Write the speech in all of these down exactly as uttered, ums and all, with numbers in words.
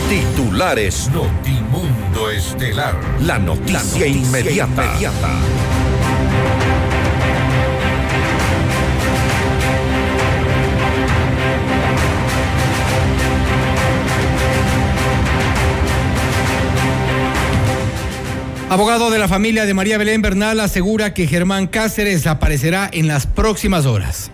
Titulares. Notimundo Estelar. La noticia, La noticia inmediata. inmediata. Abogado de la familia de María Belén Bernal asegura que Germán Cáceres aparecerá en las próximas horas.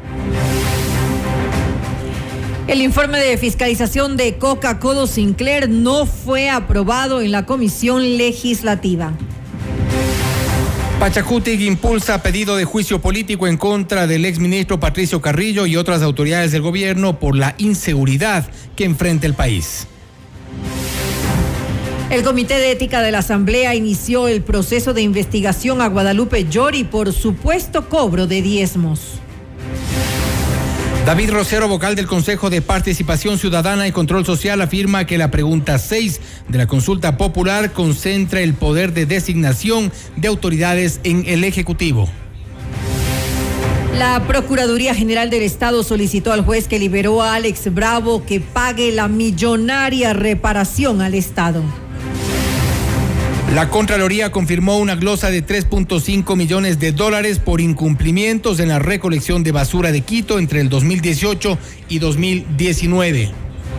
El informe de fiscalización de Coca-Cola Sinclair no fue aprobado en la comisión legislativa. Pachacutic impulsa pedido de juicio político en contra del exministro Patricio Carrillo y otras autoridades del gobierno por la inseguridad que enfrenta el país. El Comité de Ética de la Asamblea inició el proceso de investigación a Guadalupe Llori por supuesto cobro de diezmos. David Rosero, vocal del Consejo de Participación Ciudadana y Control Social, afirma que la pregunta seis de la consulta popular concentra el poder de designación de autoridades en el Ejecutivo. La Procuraduría General del Estado solicitó al juez que liberó a Alex Bravo que pague la millonaria reparación al Estado. La Contraloría confirmó una glosa de tres punto cinco millones de dólares por incumplimientos en la recolección de basura de Quito entre el dos mil dieciocho y dos mil diecinueve.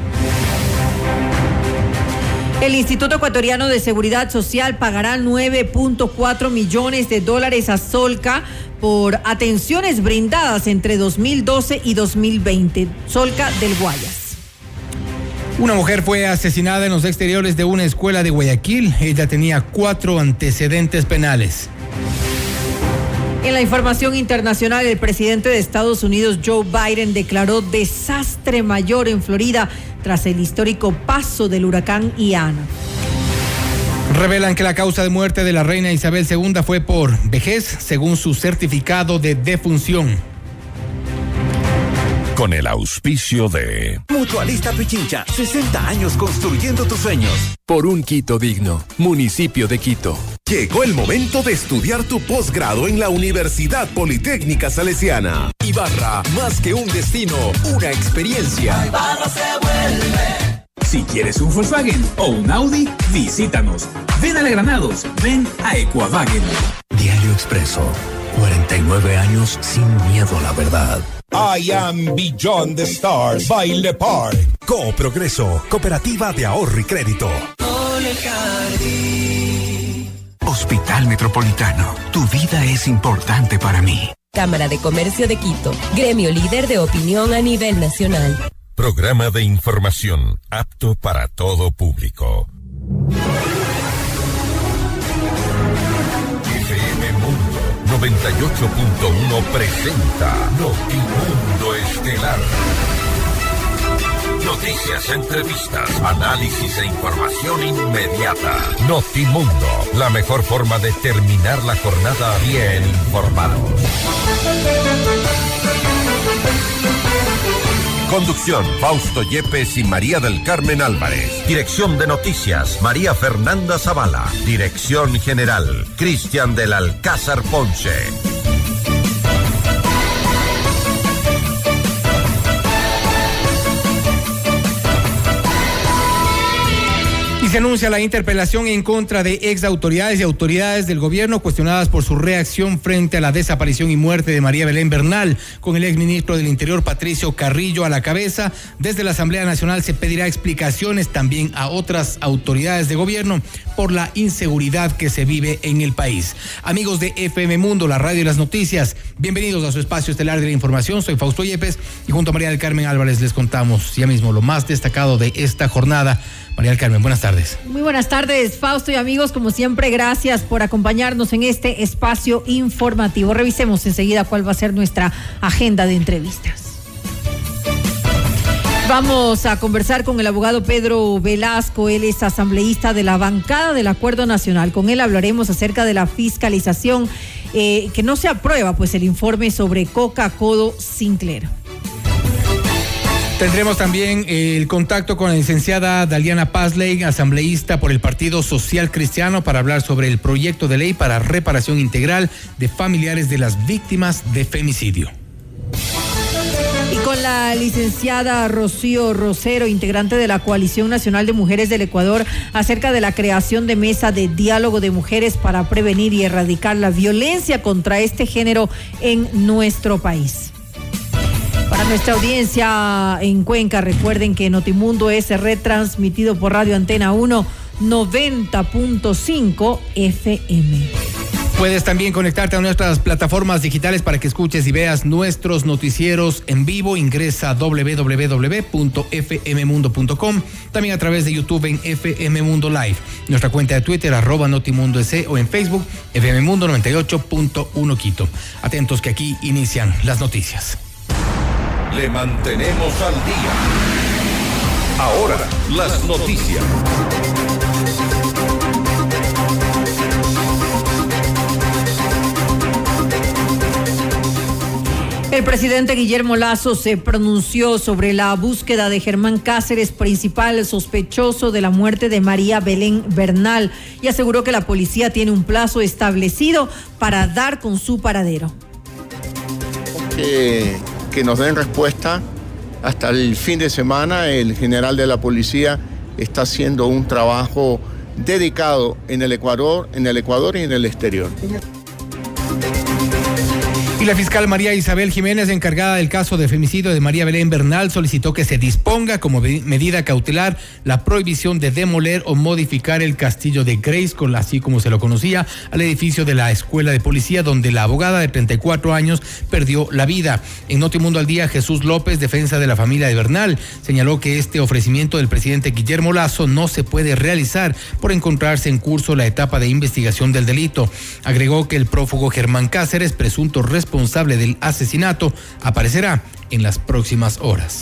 El Instituto Ecuatoriano de Seguridad Social pagará nueve punto cuatro millones de dólares a Solca por atenciones brindadas entre dos mil doce y dos mil veinte. Solca del Guayas. Una mujer fue asesinada en los exteriores de una escuela de Guayaquil. Ella tenía cuatro antecedentes penales. En la información internacional, el presidente de Estados Unidos, Joe Biden, declaró desastre mayor en Florida tras el histórico paso del huracán Ian. Revelan que la causa de muerte de la reina Isabel segunda fue por vejez, según su certificado de defunción. Con el auspicio de Mutualista Pichincha, sesenta años construyendo tus sueños. Por un Quito digno, municipio de Quito. Llegó el momento de estudiar tu posgrado en la Universidad Politécnica Salesiana. Ibarra, más que un destino, una experiencia. Ibarra se vuelve. Si quieres un Volkswagen o un Audi, visítanos. Ven a Granados, ven a Equavagen. Diario Expreso, cuarenta y nueve años sin miedo a la verdad. I am Beyond the Stars, Baile Park. Coprogreso, Cooperativa de Ahorro y Crédito. Hospital Metropolitano, tu vida es importante para mí. Cámara de Comercio de Quito, gremio líder de opinión a nivel nacional. Programa de información apto para todo público. F M Mundo noventa y ocho punto uno presenta Notimundo Estelar. Noticias, entrevistas, análisis e información inmediata. Notimundo, la mejor forma de terminar la jornada bien informados. Conducción, Fausto Yepes y María del Carmen Álvarez. Dirección de Noticias, María Fernanda Zavala. Dirección General, Cristian del Alcázar Ponce. Se anuncia la interpelación en contra de exautoridades y autoridades del gobierno cuestionadas por su reacción frente a la desaparición y muerte de María Belén Bernal, con el exministro del Interior Patricio Carrillo a la cabeza. Desde la Asamblea Nacional se pedirá explicaciones también a otras autoridades de gobierno por la inseguridad que se vive en el país. Amigos de F M Mundo, la radio y las noticias, bienvenidos a su espacio estelar de la información. Soy Fausto Yepes y junto a María del Carmen Álvarez les contamos ya mismo lo más destacado de esta jornada. María del Carmen, buenas tardes. Muy buenas tardes, Fausto y amigos, como siempre, gracias por acompañarnos en este espacio informativo. Revisemos enseguida cuál va a ser nuestra agenda de entrevistas. Vamos a conversar con el abogado Pedro Velasco. Él es asambleísta de la bancada del Acuerdo Nacional. Con él hablaremos acerca de la fiscalización eh, que no se aprueba, pues el informe sobre Coca-Cola Sinclair. Tendremos también el contacto con la licenciada Daliana Pazley, asambleísta por el Partido Social Cristiano, para hablar sobre el proyecto de ley para reparación integral de familiares de las víctimas de femicidio. con la licenciada Rocío Rosero, integrante de la Coalición Nacional de Mujeres del Ecuador, acerca de la creación de mesa de diálogo de mujeres para prevenir y erradicar la violencia contra este género en nuestro país. Para nuestra audiencia en Cuenca, recuerden que Notimundo es retransmitido por Radio Antena uno noventa punto cinco F M. Puedes también conectarte a nuestras plataformas digitales para que escuches y veas nuestros noticieros en vivo. Ingresa a doble u doble u doble u punto f m mundo punto com, también a través de YouTube en F M Mundo Live, nuestra cuenta de Twitter arroba Notimundo S o en Facebook F M Mundo noventa y ocho punto uno Quito. Atentos que aquí inician las noticias. Le mantenemos al día. Ahora, las noticias. El presidente Guillermo Lasso se pronunció sobre la búsqueda de Germán Cáceres, principal sospechoso de la muerte de María Belén Bernal, y aseguró que la policía tiene un plazo establecido para dar con su paradero. Que, que nos den respuesta hasta el fin de semana. El general de la policía está haciendo un trabajo dedicado en el Ecuador, en el Ecuador y en el exterior. Y la fiscal María Isabel Jiménez, encargada del caso de femicidio de María Belén Bernal, solicitó que se disponga como medida cautelar la prohibición de demoler o modificar el castillo de Grayskull, así como se lo conocía, al edificio de la Escuela de Policía, donde la abogada de treinta y cuatro años perdió la vida. En Notimundo al Día, Jesús López, defensa de la familia de Bernal, señaló que este ofrecimiento del presidente Guillermo Lasso no se puede realizar por encontrarse en curso la etapa de investigación del delito. Agregó que el prófugo Germán Cáceres, presunto responsable responsable del asesinato, aparecerá en las próximas horas.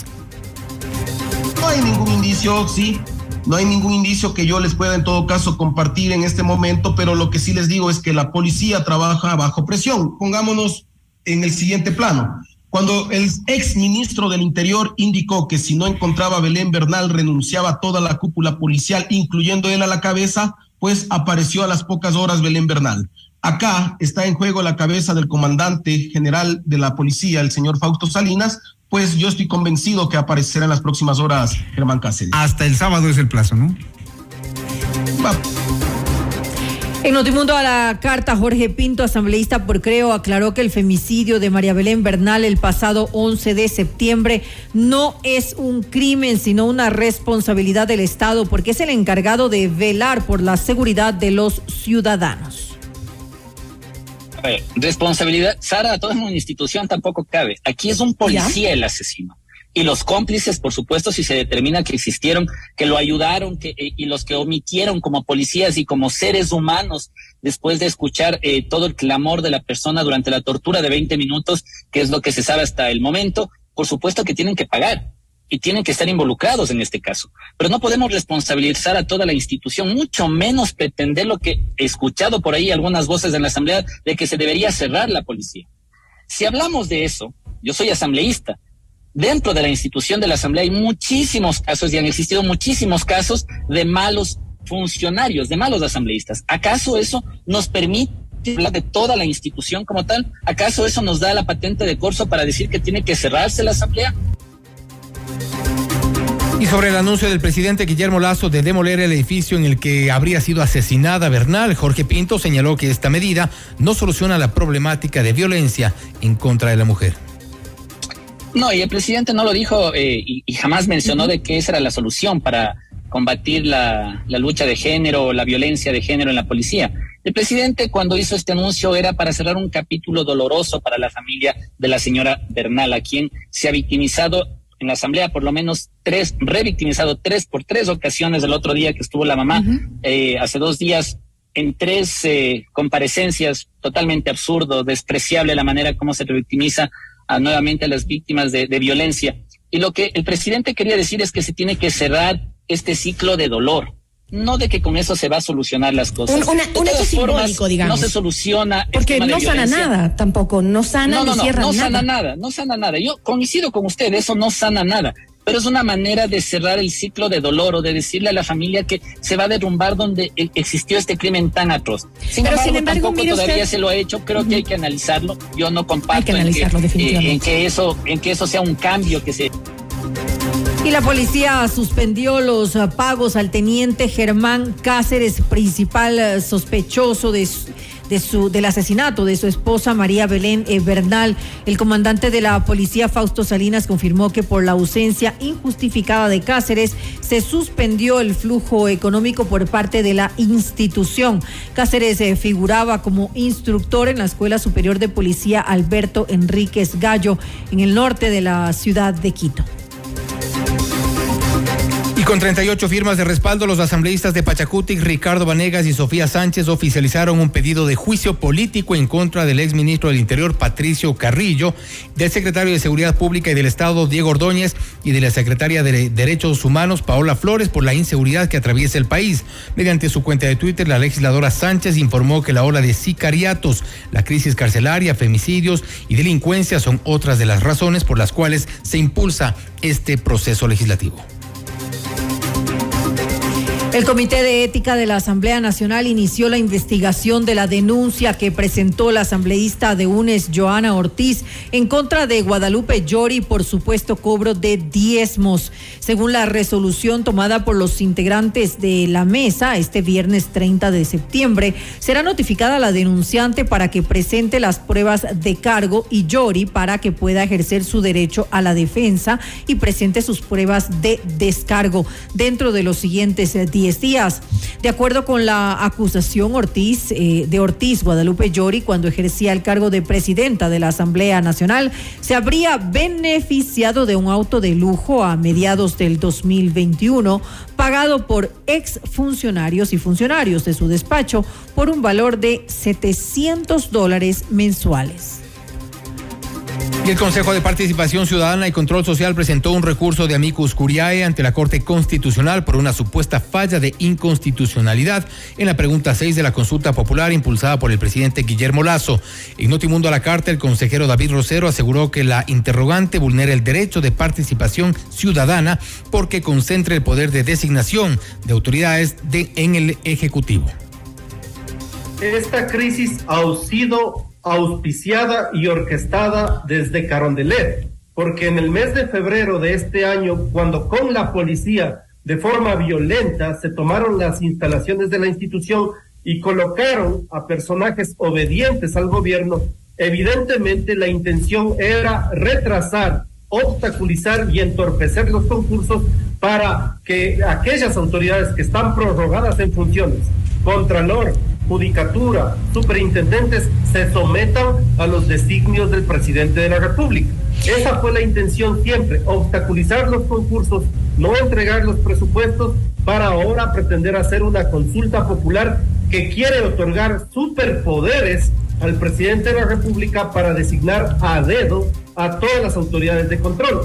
No hay ningún indicio, sí, no hay ningún indicio que yo les pueda en todo caso compartir en este momento, pero lo que sí les digo es que la policía trabaja bajo presión. Pongámonos en el siguiente plano. Cuando el ex ministro del Interior indicó que si no encontraba a Belén Bernal renunciaba a toda la cúpula policial, incluyendo él a la cabeza, pues apareció a las pocas horas Belén Bernal. Acá está en juego la cabeza del comandante general de la policía, el señor Fausto Salinas, pues yo estoy convencido que aparecerá en las próximas horas Germán Cáceres. Hasta el sábado es el plazo, ¿no? Va. En Notimundo a la carta, Jorge Pinto, asambleísta por Creo, aclaró que el femicidio de María Belén Bernal el pasado once de septiembre no es un crimen, sino una responsabilidad del Estado, porque es el encargado de velar por la seguridad de los ciudadanos. A ver, responsabilidad, Sara, toda una institución tampoco cabe. Aquí es un policía el asesino. Y los cómplices, por supuesto, si se determina que existieron, que lo ayudaron, que, eh, y los que omitieron como policías y como seres humanos, después de escuchar eh, todo el clamor de la persona durante la tortura de veinte minutos, que es lo que se sabe hasta el momento, por supuesto que tienen que pagar. Y tienen que estar involucrados en este caso. Pero no podemos responsabilizar a toda la institución, mucho menos pretender lo que he escuchado por ahí algunas voces en la Asamblea de que se debería cerrar la policía. Si hablamos de eso, yo soy asambleísta. Dentro de la institución de la Asamblea hay muchísimos casos y han existido muchísimos casos de malos funcionarios, de malos asambleístas. ¿Acaso eso nos permite hablar de toda la institución como tal? ¿Acaso eso nos da la patente de corso para decir que tiene que cerrarse la Asamblea? Y sobre el anuncio del presidente Guillermo Lasso de demoler el edificio en el que habría sido asesinada Bernal, Jorge Pinto señaló que esta medida no soluciona la problemática de violencia en contra de la mujer. No, y el presidente no lo dijo eh, y, y jamás mencionó de que esa era la solución para combatir la, la lucha de género o la violencia de género en la policía. El presidente, cuando hizo este anuncio, era para cerrar un capítulo doloroso para la familia de la señora Bernal, a quien se ha victimizado en la Asamblea por lo menos tres, revictimizado tres por tres ocasiones. El otro día que estuvo la mamá, uh-huh. eh, hace dos días, en tres eh, comparecencias, totalmente absurdo, despreciable la manera como se revictimiza a, nuevamente a las víctimas de, de violencia. Y lo que el presidente quería decir es que se tiene que cerrar este ciclo de dolor. No de que con eso se va a solucionar las cosas. Un, una, un hecho simbólico, digamos. No se soluciona. Porque no sana nada tampoco, no sana no, no, ni no, cierra no nada. sana nada, no sana nada. Yo coincido con usted, eso no sana nada. pero es una manera de cerrar el ciclo de dolor o de decirle a la familia que se va a derrumbar donde existió este crimen tan atroz. Sin pero embargo, sin embargo tampoco todavía usted... se lo ha hecho. Creo uh-huh. que hay que analizarlo. Yo no comparto hay que analizarlo, en, que, definitivamente. eh, en que eso, en que eso sea un cambio que se... Y la policía suspendió los uh, pagos al teniente Germán Cáceres, principal uh, sospechoso de su, de su, del asesinato de su esposa María Belén eh, Bernal. El comandante de la policía, Fausto Salinas, confirmó que por la ausencia injustificada de Cáceres se suspendió el flujo económico por parte de la institución. Cáceres eh, figuraba como instructor en la Escuela Superior de Policía Alberto Enríquez Gallo, en el norte de la ciudad de Quito. Y con treinta y ocho firmas de respaldo, los asambleístas de Pachacutic, Ricardo Vanegas y Sofía Sánchez oficializaron un pedido de juicio político en contra del exministro del Interior, Patricio Carrillo, del secretario de Seguridad Pública y del Estado, Diego Ordóñez, y de la secretaria de Derechos Humanos, Paola Flores, por la inseguridad que atraviesa el país. Mediante su cuenta de Twitter, la legisladora Sánchez informó que la ola de sicariatos, la crisis carcelaria, femicidios y delincuencia son otras de las razones por las cuales se impulsa este proceso legislativo. El Comité de Ética de la Asamblea Nacional inició la investigación de la denuncia que presentó la asambleísta de U N E S, Joana Ortiz, en contra de Guadalupe Llori por supuesto cobro de diezmos. Según la resolución tomada por los integrantes de la mesa, este viernes treinta de septiembre, será notificada la denunciante para que presente las pruebas de cargo y Llori para que pueda ejercer su derecho a la defensa y presente sus pruebas de descargo dentro de los siguientes diez días. De acuerdo con la acusación Ortiz, eh, de Ortiz, Guadalupe Llori, cuando ejercía el cargo de presidenta de la Asamblea Nacional, se habría beneficiado de un auto de lujo a mediados del dos mil veintiuno, pagado por exfuncionarios y funcionarios de su despacho por un valor de setecientos dólares mensuales. Y el Consejo de Participación Ciudadana y Control Social presentó un recurso de amicus curiae ante la Corte Constitucional por una supuesta falla de inconstitucionalidad en la pregunta seis de la consulta popular impulsada por el presidente Guillermo Lasso. En Notimundo a la Carta, el consejero David Rosero aseguró que la interrogante vulnera el derecho de participación ciudadana porque concentra el poder de designación de autoridades de, en el Ejecutivo. Esta crisis ha sido auspiciada y orquestada desde Carondelet, porque en el mes de febrero de este año, cuando con la policía de forma violenta se tomaron las instalaciones de la institución y colocaron a personajes obedientes al gobierno, evidentemente la intención era retrasar, obstaculizar y entorpecer los concursos para que aquellas autoridades que están prorrogadas en funciones, Contralor, Judicatura, superintendentes, se sometan a los designios del presidente de la República. Esa fue la intención siempre, obstaculizar los concursos, no entregar los presupuestos para ahora pretender hacer una consulta popular que quiere otorgar superpoderes al presidente de la República para designar a dedo a todas las autoridades de control.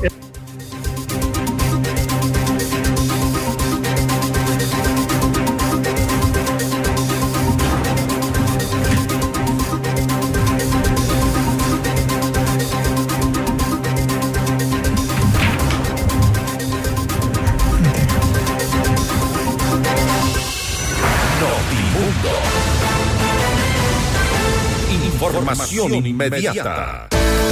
Información inmediata.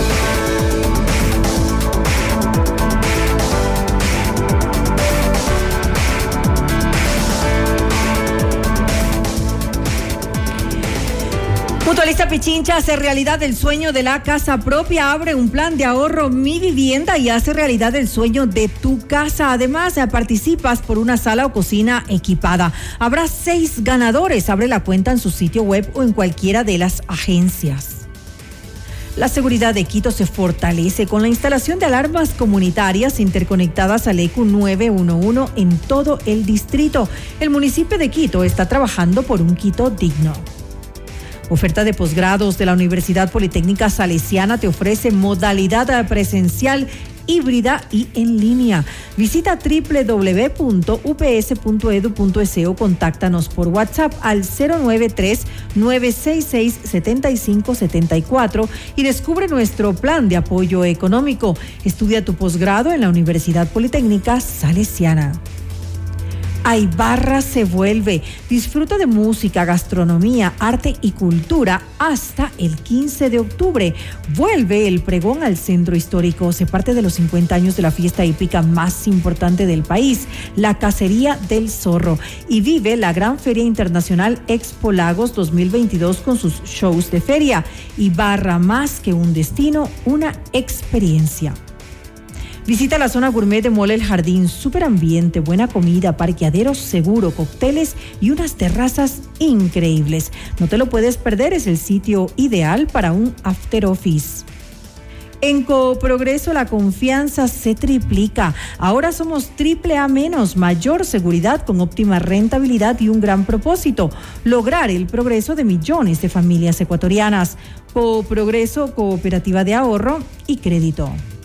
Mutualista Pichincha hace realidad el sueño de la casa propia, abre un plan de ahorro Mi Vivienda y hace realidad el sueño de tu casa. Además, participas por una sala o cocina equipada. Habrá seis ganadores. Abre la cuenta en su sitio web o en cualquiera de las agencias. La seguridad de Quito se fortalece con la instalación de alarmas comunitarias interconectadas al E Q nueve uno uno en todo el distrito. El municipio de Quito está trabajando por un Quito digno. Oferta de posgrados de la Universidad Politécnica Salesiana te ofrece modalidad presencial híbrida y en línea. Visita doble u doble u doble u punto u p s punto e d u punto e s o, contáctanos por WhatsApp al cero nueve tres nueve seis seis siete cinco siete cuatro y descubre nuestro plan de apoyo económico. Estudia tu posgrado en la Universidad Politécnica Salesiana. Ibarra se vuelve. Disfruta de música, gastronomía, arte y cultura hasta el quince de octubre. Vuelve el pregón al centro histórico. Se parte de los cincuenta años de la fiesta hípica más importante del país, la Cacería del Zorro, y vive la gran Feria Internacional Expo Lagos dos mil veintidós con sus shows de feria. Ibarra, más que un destino, una experiencia. Visita la zona gourmet de Mole El Jardín, súper ambiente, buena comida, parqueadero seguro, cócteles y unas terrazas increíbles. No te lo puedes perder, es el sitio ideal para un after office. En Coprogreso la confianza se triplica. Ahora somos triple A menos, mayor seguridad con óptima rentabilidad y un gran propósito: lograr el progreso de millones de familias ecuatorianas. Coprogreso, cooperativa de ahorro y crédito.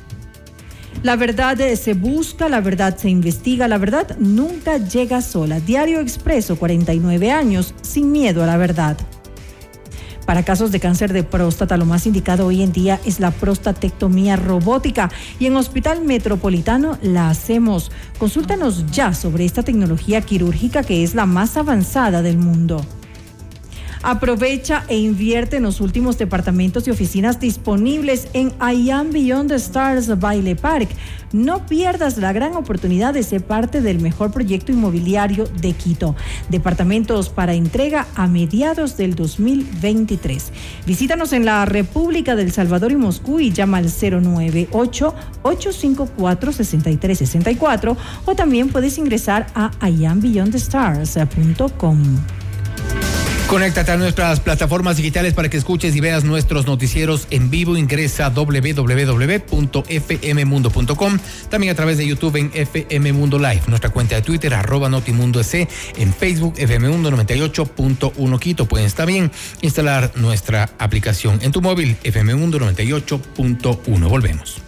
La verdad se busca, la verdad se investiga, la verdad nunca llega sola. Diario Expreso, cuarenta y nueve años, sin miedo a la verdad. Para casos de cáncer de próstata, lo más indicado hoy en día es la prostatectomía robótica, y en Hospital Metropolitano la hacemos. Consúltanos ya sobre esta tecnología quirúrgica que es la más avanzada del mundo. Aprovecha e invierte en los últimos departamentos y oficinas disponibles en I Am Beyond the Stars Baile Park. No pierdas la gran oportunidad de ser parte del mejor proyecto inmobiliario de Quito. Departamentos para entrega a mediados del dos mil veintitrés. Visítanos en la República del Salvador y Moscú y llama al cero nueve ocho, ocho cinco cuatro, seis tres seis cuatro, o también puedes ingresar a i am beyond the stars punto com. Conéctate a nuestras plataformas digitales para que escuches y veas nuestros noticieros en vivo. Ingresa a doble u doble u doble u punto f m mundo punto com. También a través de YouTube en F M Mundo Live. Nuestra cuenta de Twitter, arroba Notimundo S. En Facebook, F M Mundo noventa y ocho punto uno Quito. Puedes también instalar nuestra aplicación en tu móvil, F M Mundo noventa y ocho punto uno. Volvemos.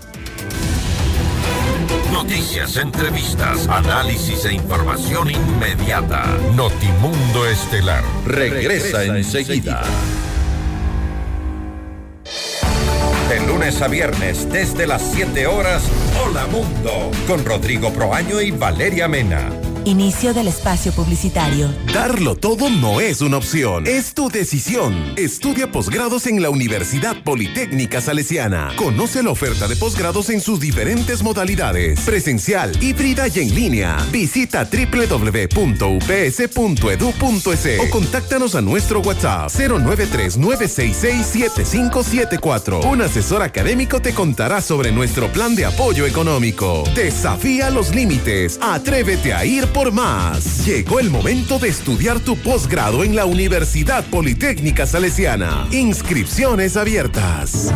Noticias, entrevistas, análisis e información inmediata. Notimundo Estelar regresa, regresa enseguida. De lunes a viernes, desde las siete horas, Hola Mundo, con Rodrigo Proaño y Valeria Mena. Inicio del espacio publicitario. Darlo todo no es una opción, es tu decisión. Estudia posgrados en la Universidad Politécnica Salesiana. Conoce la oferta de posgrados en sus diferentes modalidades: presencial, híbrida y en línea. Visita doble u doble u doble u punto u p s punto e d u punto e s o contáctanos a nuestro WhatsApp cero nueve tres nueve seis seis siete cinco siete cuatro. Un asesor académico te contará sobre nuestro plan de apoyo económico. Desafía los límites, atrévete a ir por más. Llegó el momento de estudiar tu posgrado en la Universidad Politécnica Salesiana. Inscripciones abiertas.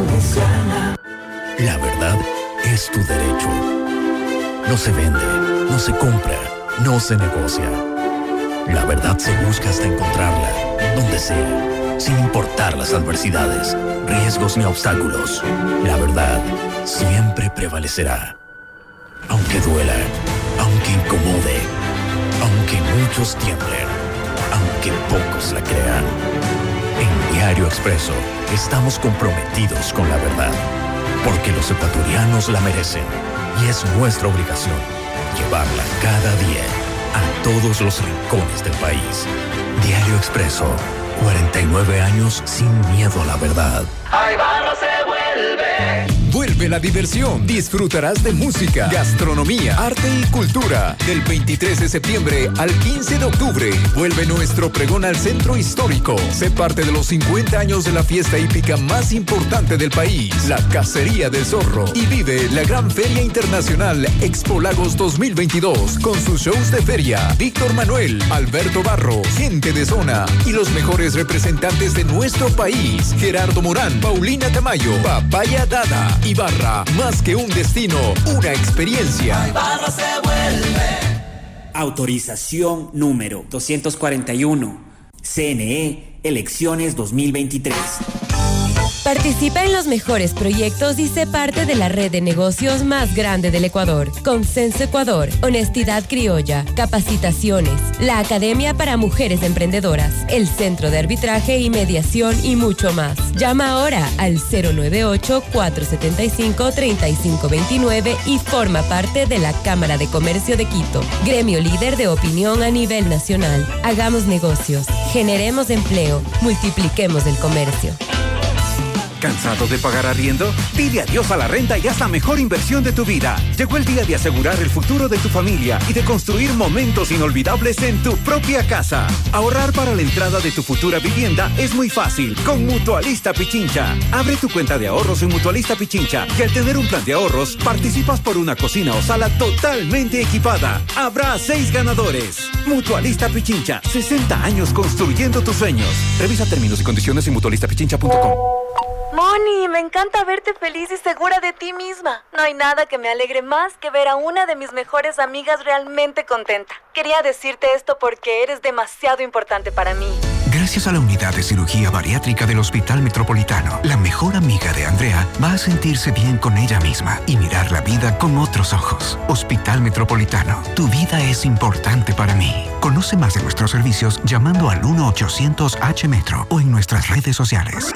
La verdad es tu derecho. No se vende, no se compra, no se negocia. La verdad se busca hasta encontrarla, donde sea, sin importar las adversidades, riesgos ni obstáculos. La verdad siempre prevalecerá. Aunque duela, aunque incomode, aunque muchos tiemblen, aunque pocos la crean. En Diario Expreso estamos comprometidos con la verdad, porque los ecuatorianos la merecen y es nuestra obligación llevarla cada día a todos los rincones del país. Diario Expreso, cuarenta y nueve años sin miedo a la verdad. Ibarra se vuelve. Vuelve la diversión. Disfrutarás de música, gastronomía, arte y cultura. Del veintitrés de septiembre al quince de octubre, vuelve nuestro pregón al centro histórico. Sé parte de los cincuenta años de la fiesta hípica más importante del país, la Cacería del Zorro. Y vive la gran Feria Internacional Expo Lagos dos mil veintidós con sus shows de feria. Víctor Manuel, Alberto Barros, gente de zona y los mejores representantes de nuestro país. Gerardo Morán, Paulina Tamayo, Papaya Dada. Ibarra, más que un destino, una experiencia. Ibarra se vuelve. Autorización número doscientos cuarenta y uno. C N E, elecciones dos mil veintitrés. Participa en los mejores proyectos y sé parte de la red de negocios más grande del Ecuador. Consenso Ecuador, Honestidad Criolla, Capacitaciones, la Academia para Mujeres Emprendedoras, el Centro de Arbitraje y Mediación y mucho más. Llama ahora al cero nueve ocho, cuatro siete cinco, tres cinco dos nueve y forma parte de la Cámara de Comercio de Quito, gremio líder de opinión a nivel nacional. Hagamos negocios, generemos empleo, multipliquemos el comercio. ¿Cansado de pagar arriendo? Pide adiós a la renta y haz la mejor inversión de tu vida. Llegó el día de asegurar el futuro de tu familia y de construir momentos inolvidables en tu propia casa. Ahorrar para la entrada de tu futura vivienda es muy fácil con Mutualista Pichincha. Abre tu cuenta de ahorros en Mutualista Pichincha y al tener un plan de ahorros, participas por una cocina o sala totalmente equipada. Habrá seis ganadores. Mutualista Pichincha, sesenta años construyendo tus sueños. Revisa términos y condiciones en mutualista pichincha punto com. Moni, me encanta verte feliz y segura de ti misma. No hay nada que me alegre más que ver a una de mis mejores amigas realmente contenta. Quería decirte esto porque eres demasiado importante para mí. Gracias a la unidad de cirugía bariátrica del Hospital Metropolitano, la mejor amiga de Andrea va a sentirse bien con ella misma y mirar la vida con otros ojos. Hospital Metropolitano, tu vida es importante para mí. Conoce más de nuestros servicios llamando al uno ochocientos H Metro o en nuestras redes sociales.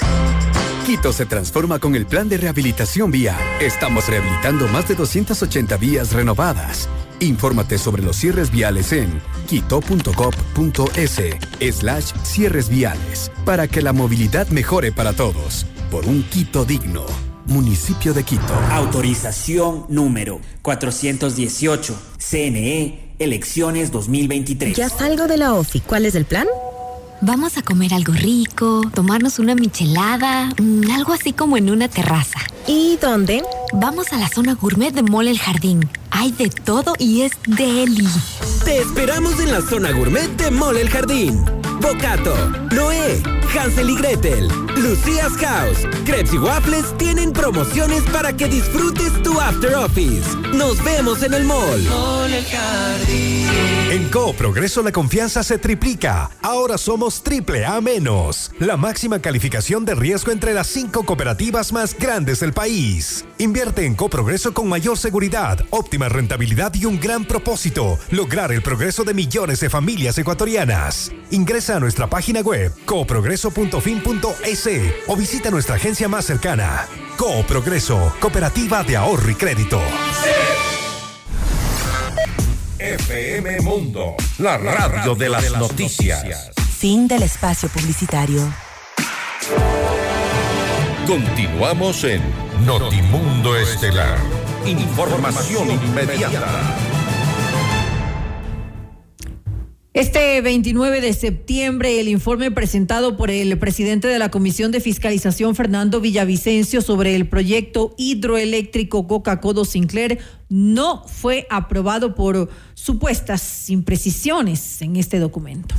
Quito se transforma con el plan de rehabilitación vial. Estamos rehabilitando más de doscientas ochenta vías renovadas. Infórmate sobre los cierres viales en quito punto gov punto es slash cierres viales para que la movilidad mejore para todos. Por un Quito digno. Municipio de Quito. Autorización número cuatrocientos dieciocho. C N E, elecciones dos mil veintitrés. Ya salgo de la ofi. ¿Cuál es el plan? Vamos a comer algo rico, tomarnos una michelada, mmm, algo así como en una terraza. ¿Y dónde? Vamos a la zona gourmet de Mall El Jardín. Hay de todo y es deli. Te esperamos en la zona gourmet de Mall El Jardín. Bocato, Noé, Hansel y Gretel, Lucía's House, Crepes y Waffles tienen promociones para que disfrutes tu after office. Nos vemos en el mall. Mall El Jardín. En Coop Progreso la confianza se triplica. Ahora somos triple A menos. La máxima calificación de riesgo entre las cinco cooperativas más grandes del país. Invierte en Coop Progreso con mayor seguridad, óptima rentabilidad y un gran propósito: lograr el progreso de millones de familias ecuatorianas. Ingresa a nuestra página web cooprogreso punto fin punto es o visita nuestra agencia más cercana. Coop Progreso, Cooperativa de Ahorro y Crédito. F M Mundo, la radio de las noticias. Fin del espacio publicitario. Continuamos en Notimundo Estelar. Información inmediata. Este veintinueve de septiembre, el informe presentado por el presidente de la Comisión de Fiscalización, Fernando Villavicencio, sobre el proyecto hidroeléctrico Coca-Codo Sinclair no fue aprobado por supuestas imprecisiones en este documento.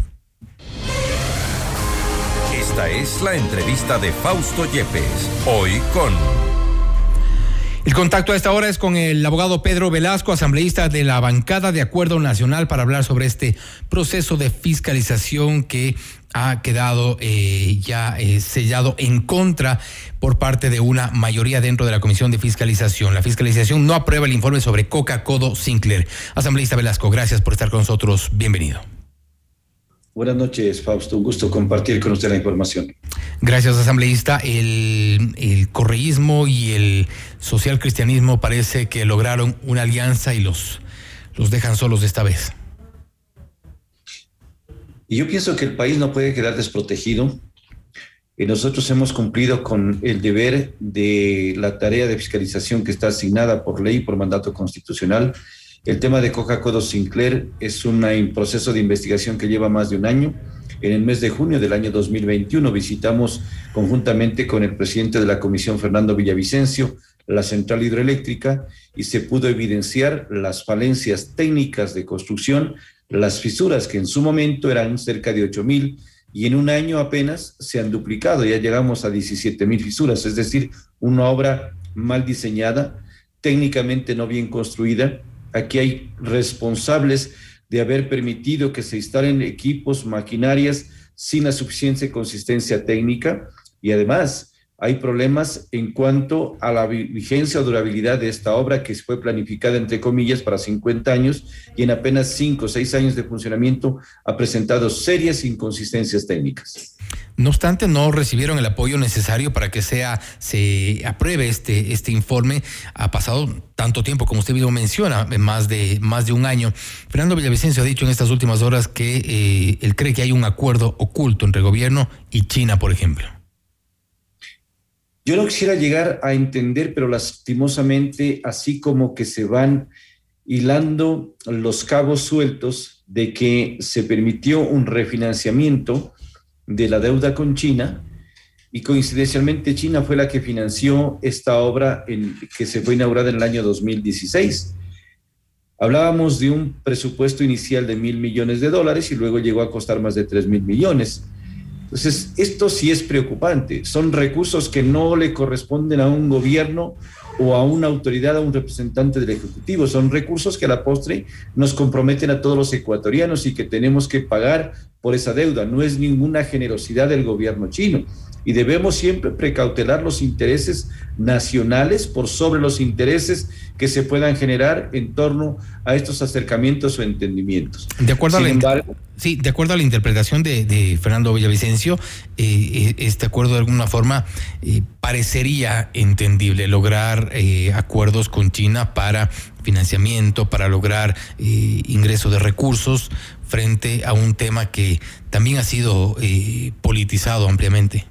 Esta es la entrevista de Fausto Yepes, hoy con... El contacto a esta hora es con el abogado Pedro Velasco, asambleísta de la bancada de Acuerdo Nacional, para hablar sobre este proceso de fiscalización que ha quedado eh, ya eh, sellado en contra por parte de una mayoría dentro de la Comisión de Fiscalización. La fiscalización no aprueba el informe sobre Coca-Codo Sinclair. Asambleísta Velasco, gracias por estar con nosotros. Bienvenido. Buenas noches, Fausto. Un gusto compartir con usted la información. Gracias, asambleísta. El, el correísmo y el social cristianismo parece que lograron una alianza y los, los dejan solos esta vez. Y yo pienso que el país no puede quedar desprotegido. Y nosotros hemos cumplido con el deber de la tarea de fiscalización que está asignada por ley y por mandato constitucional. El tema de Coca-Codo Sinclair es una, un proceso de investigación que lleva más de un año. En el mes de junio del año dos mil veintiuno visitamos conjuntamente con el presidente de la comisión, Fernando Villavicencio, la central hidroeléctrica, y se pudo evidenciar las falencias técnicas de construcción, las fisuras que en su momento eran cerca de ocho mil y en un año apenas se han duplicado, ya llegamos a diecisiete mil fisuras, es decir, una obra mal diseñada, técnicamente no bien construida. Aquí hay responsables de haber permitido que se instalen equipos, maquinarias sin la suficiente consistencia técnica, y además hay problemas en cuanto a la vigencia o durabilidad de esta obra que fue planificada, entre comillas, para cincuenta años y en apenas cinco o seis años de funcionamiento ha presentado serias inconsistencias técnicas. No obstante, no recibieron el apoyo necesario para que sea se apruebe este este informe. Ha pasado tanto tiempo, como usted mismo menciona, más de más de un año. Fernando Villavicencio ha dicho en estas últimas horas que eh, él cree que hay un acuerdo oculto entre el gobierno y China, por ejemplo. Yo no quisiera llegar a entender, pero lastimosamente, así como que se van hilando los cabos sueltos de que se permitió un refinanciamiento de la deuda con China, y coincidencialmente China fue la que financió esta obra en, que se fue inaugurada en el año dos mil dieciséis. Hablábamos de un presupuesto inicial de mil millones de dólares y luego llegó a costar más de tres mil millones. Entonces, esto sí es preocupante. Son recursos que no le corresponden a un gobierno o a una autoridad, a un representante del Ejecutivo. Son recursos que a la postre nos comprometen a todos los ecuatorianos y que tenemos que pagar por esa deuda. No es ninguna generosidad del gobierno chino. Y debemos siempre precautelar los intereses nacionales por sobre los intereses que se puedan generar en torno a estos acercamientos o entendimientos. De acuerdo, Sin a la, embargo, sí, de acuerdo a la interpretación de, de Fernando Villavicencio, eh, este acuerdo de alguna forma eh, parecería entendible, lograr eh, acuerdos con China para financiamiento, para lograr eh, ingreso de recursos frente a un tema que también ha sido eh, politizado ampliamente.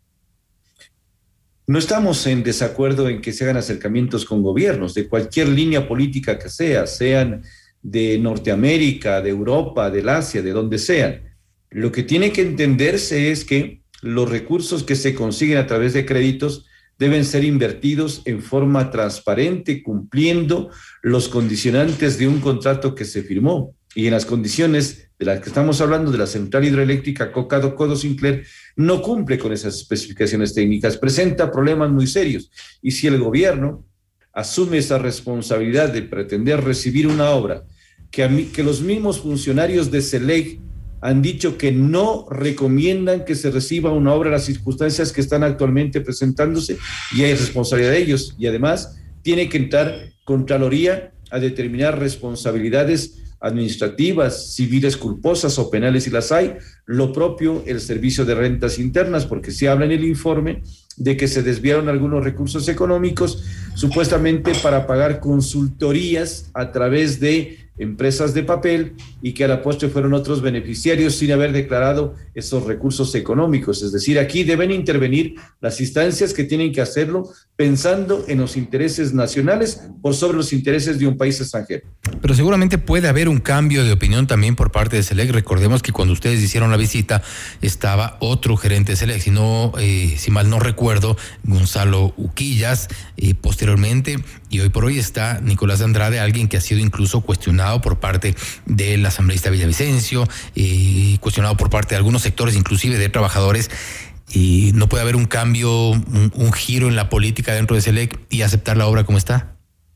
No estamos en desacuerdo en que se hagan acercamientos con gobiernos de cualquier línea política que sea, sean de Norteamérica, de Europa, del Asia, de donde sean. Lo que tiene que entenderse es que los recursos que se consiguen a través de créditos deben ser invertidos en forma transparente, cumpliendo los condicionantes de un contrato que se firmó. Y en las condiciones de las que estamos hablando, de la central hidroeléctrica Codo Sinclair, no cumple con esas especificaciones técnicas, presenta problemas muy serios. Y si el gobierno asume esa responsabilidad de pretender recibir una obra que, a mí, que los mismos funcionarios de SELEC han dicho que no recomiendan que se reciba una obra en las circunstancias que están actualmente presentándose, y hay responsabilidad de ellos. Y además tiene que entrar Contraloría a determinar responsabilidades administrativas, civiles culposas o penales si las hay, lo propio el Servicio de Rentas Internas, porque se habla en el informe de que se desviaron algunos recursos económicos supuestamente para pagar consultorías a través de empresas de papel y que a la postre fueron otros beneficiarios sin haber declarado esos recursos económicos. Es decir, aquí deben intervenir las instancias que tienen que hacerlo pensando en los intereses nacionales por sobre los intereses de un país extranjero. Pero seguramente puede haber un cambio de opinión también por parte de SELEC. Recordemos que cuando ustedes hicieron la visita estaba otro gerente de SELEC, si, no, eh, si mal no recuerdo, Gonzalo Uquillas, eh, posteriormente, y hoy por hoy está Nicolás Andrade, alguien que ha sido incluso cuestionado por parte del asambleísta Villavicencio, eh, cuestionado por parte de algunos sectores, inclusive de trabajadores. Y no puede haber un cambio, un, un giro en la política dentro de SELEC y aceptar la obra como está.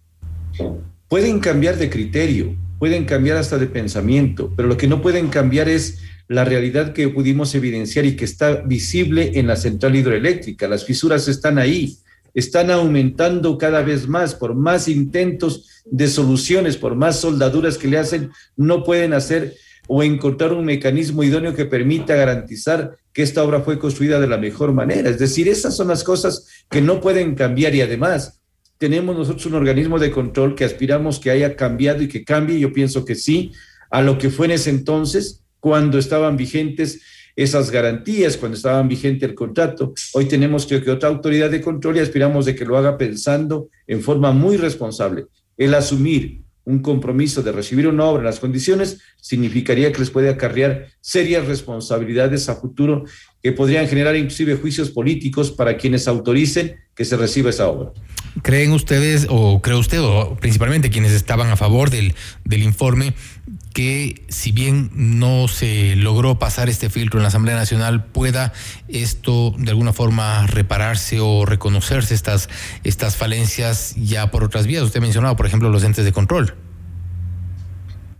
Pueden cambiar de criterio, pueden cambiar hasta de pensamiento, pero lo que no pueden cambiar es la realidad que pudimos evidenciar y que está visible en la central hidroeléctrica. Las fisuras están ahí, están aumentando cada vez más. Por más intentos de soluciones, por más soldaduras que le hacen, no pueden hacer o encontrar un mecanismo idóneo que permita garantizar que esta obra fue construida de la mejor manera. Es decir, esas son las cosas que no pueden cambiar, y además tenemos nosotros un organismo de control que aspiramos que haya cambiado y que cambie, yo pienso que sí, a lo que fue en ese entonces, cuando estaban vigentes esas garantías, cuando estaban vigente el contrato. Hoy tenemos, creo que, otra autoridad de control y aspiramos de que lo haga pensando en forma muy responsable. El asumir un compromiso de recibir una obra en las condiciones significaría que les puede acarrear serias responsabilidades a futuro que podrían generar inclusive juicios políticos para quienes autoricen que se reciba esa obra. ¿Creen ustedes, o cree usted, o principalmente quienes estaban a favor del, del informe, que si bien no se logró pasar este filtro en la Asamblea Nacional, pueda esto de alguna forma repararse o reconocerse estas, estas falencias ya por otras vías? Usted ha mencionado, por ejemplo, los entes de control.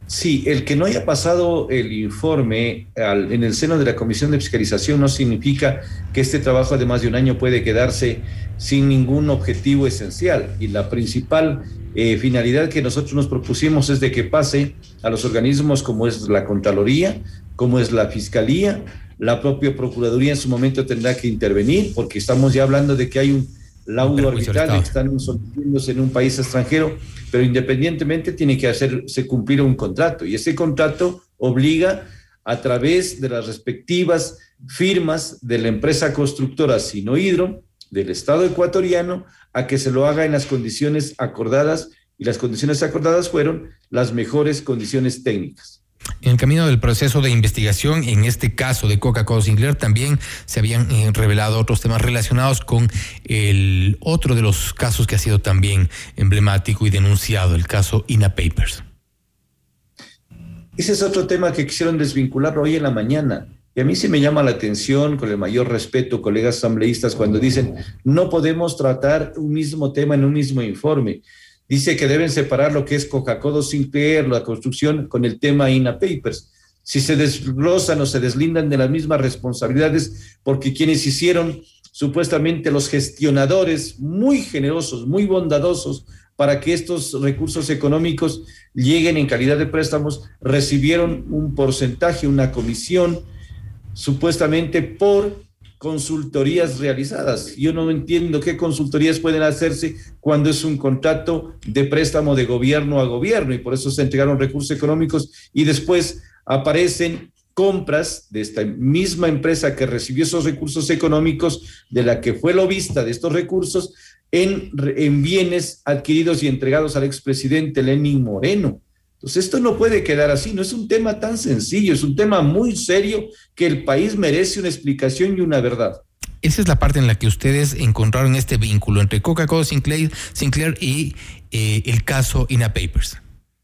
Sí, el que no haya pasado el informe al, en el seno de la Comisión de Fiscalización no significa que este trabajo de más de un año puede quedarse sin ningún objetivo esencial. Y la principal eh, finalidad que nosotros nos propusimos es de que pase a los organismos como es la Contraloría, como es la Fiscalía, la propia Procuraduría en su momento tendrá que intervenir, porque estamos ya hablando de que hay un laudo arbitral que están sometiéndose en un país extranjero, pero independientemente tiene que hacerse cumplir un contrato, y ese contrato obliga a través de las respectivas firmas de la empresa constructora Sinohydro del Estado ecuatoriano a que se lo haga en las condiciones acordadas, y las condiciones acordadas fueron las mejores condiciones técnicas. En el camino del proceso de investigación, en este caso de Coca-Cola Sinclair, también se habían eh, revelado otros temas relacionados con el otro de los casos que ha sido también emblemático y denunciado, el caso INA Papers. Ese es otro tema que quisieron desvincular hoy en la mañana. Y a mí sí me llama la atención, con el mayor respeto, colegas asambleístas, cuando dicen no podemos tratar un mismo tema en un mismo informe. Dice que deben separar lo que es Coca-Cola Sinclair, la construcción, con el tema INA Papers. Si se desglosan o se deslindan de las mismas responsabilidades, porque quienes hicieron supuestamente los gestionadores muy generosos, muy bondadosos, para que estos recursos económicos lleguen en calidad de préstamos, recibieron un porcentaje, una comisión, supuestamente por consultorías realizadas. Yo no entiendo qué consultorías pueden hacerse cuando es un contrato de préstamo de gobierno a gobierno, y por eso se entregaron recursos económicos y después aparecen compras de esta misma empresa que recibió esos recursos económicos, de la que fue lobista de estos recursos, en, en bienes adquiridos y entregados al expresidente Lenín Moreno. Entonces esto no puede quedar así, no es un tema tan sencillo, es un tema muy serio que el país merece una explicación y una verdad. Esa es la parte en la que ustedes encontraron este vínculo entre Coca-Cola Sinclair, Sinclair y eh, el caso INA Papers.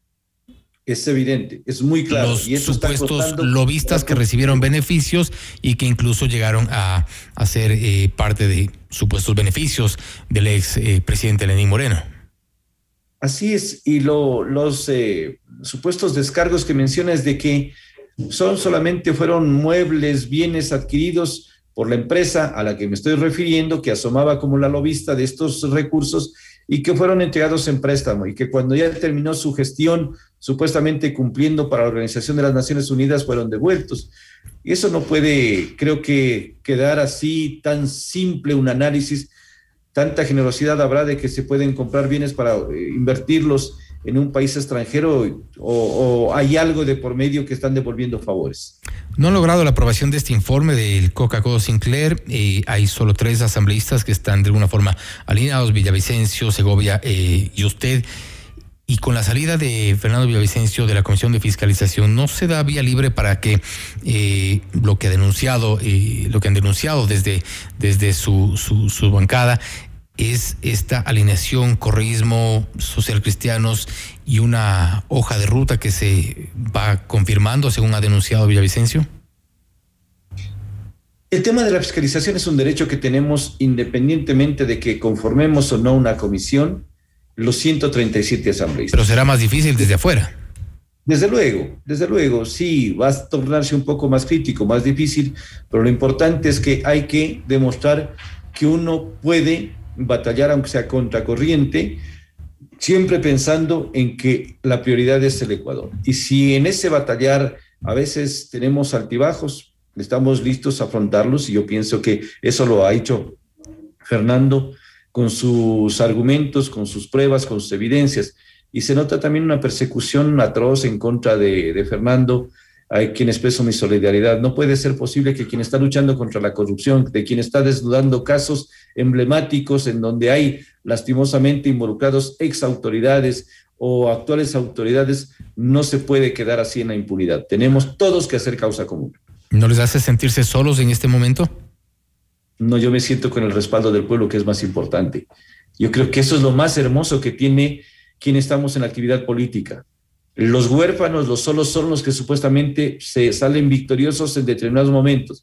Es evidente, es muy claro. Los y eso supuestos lobistas que recibieron beneficios y que incluso llegaron a, a ser eh, parte de supuestos beneficios del ex eh, presidente Lenín Moreno. Así es, y lo, los eh, supuestos descargos que mencionas de que son solamente fueron muebles, bienes adquiridos por la empresa a la que me estoy refiriendo, que asomaba como la lobista de estos recursos y que fueron entregados en préstamo, y que cuando ya terminó su gestión, supuestamente cumpliendo para la Organización de las Naciones Unidas, fueron devueltos. Y eso no puede, creo que, quedar así tan simple un análisis. Tanta generosidad habrá de que se pueden comprar bienes para eh, invertirlos en un país extranjero, o, o hay algo de por medio que están devolviendo favores. No han logrado la aprobación de este informe del Coca-Cola Sinclair. Eh, hay solo tres asambleístas que están de alguna forma alineados: Villavicencio, Segovia eh, y usted. Y con la salida de Fernando Villavicencio de la Comisión de Fiscalización, ¿no se da vía libre para que eh, lo que ha denunciado, eh, lo que han denunciado desde, desde su, su, su bancada es esta alineación, correísmo, socialcristianos y una hoja de ruta que se va confirmando según ha denunciado Villavicencio? El tema de la fiscalización es un derecho que tenemos independientemente de que conformemos o no una comisión, los ciento treinta y siete asambleístas. Pero será más difícil desde afuera. Desde luego, desde luego, sí, va a tornarse un poco más crítico, más difícil, pero lo importante es que hay que demostrar que uno puede batallar, aunque sea contracorriente, siempre pensando en que la prioridad es el Ecuador. Y si en ese batallar a veces tenemos altibajos, estamos listos a afrontarlos, y yo pienso que eso lo ha hecho Fernando con sus argumentos, con sus pruebas, con sus evidencias. Y se nota también una persecución atroz en contra de, de Fernando, a quien expreso mi solidaridad. No puede ser posible que quien está luchando contra la corrupción, de quien está desnudando casos emblemáticos en donde hay lastimosamente involucrados ex autoridades o actuales autoridades, no se puede quedar así en la impunidad. Tenemos todos que hacer causa común. ¿No les hace sentirse solos en este momento? No, yo me siento con el respaldo del pueblo, que es más importante. Yo creo que eso es lo más hermoso que tiene quien estamos en la actividad política. Los huérfanos, los solos, son los que supuestamente se salen victoriosos en determinados momentos,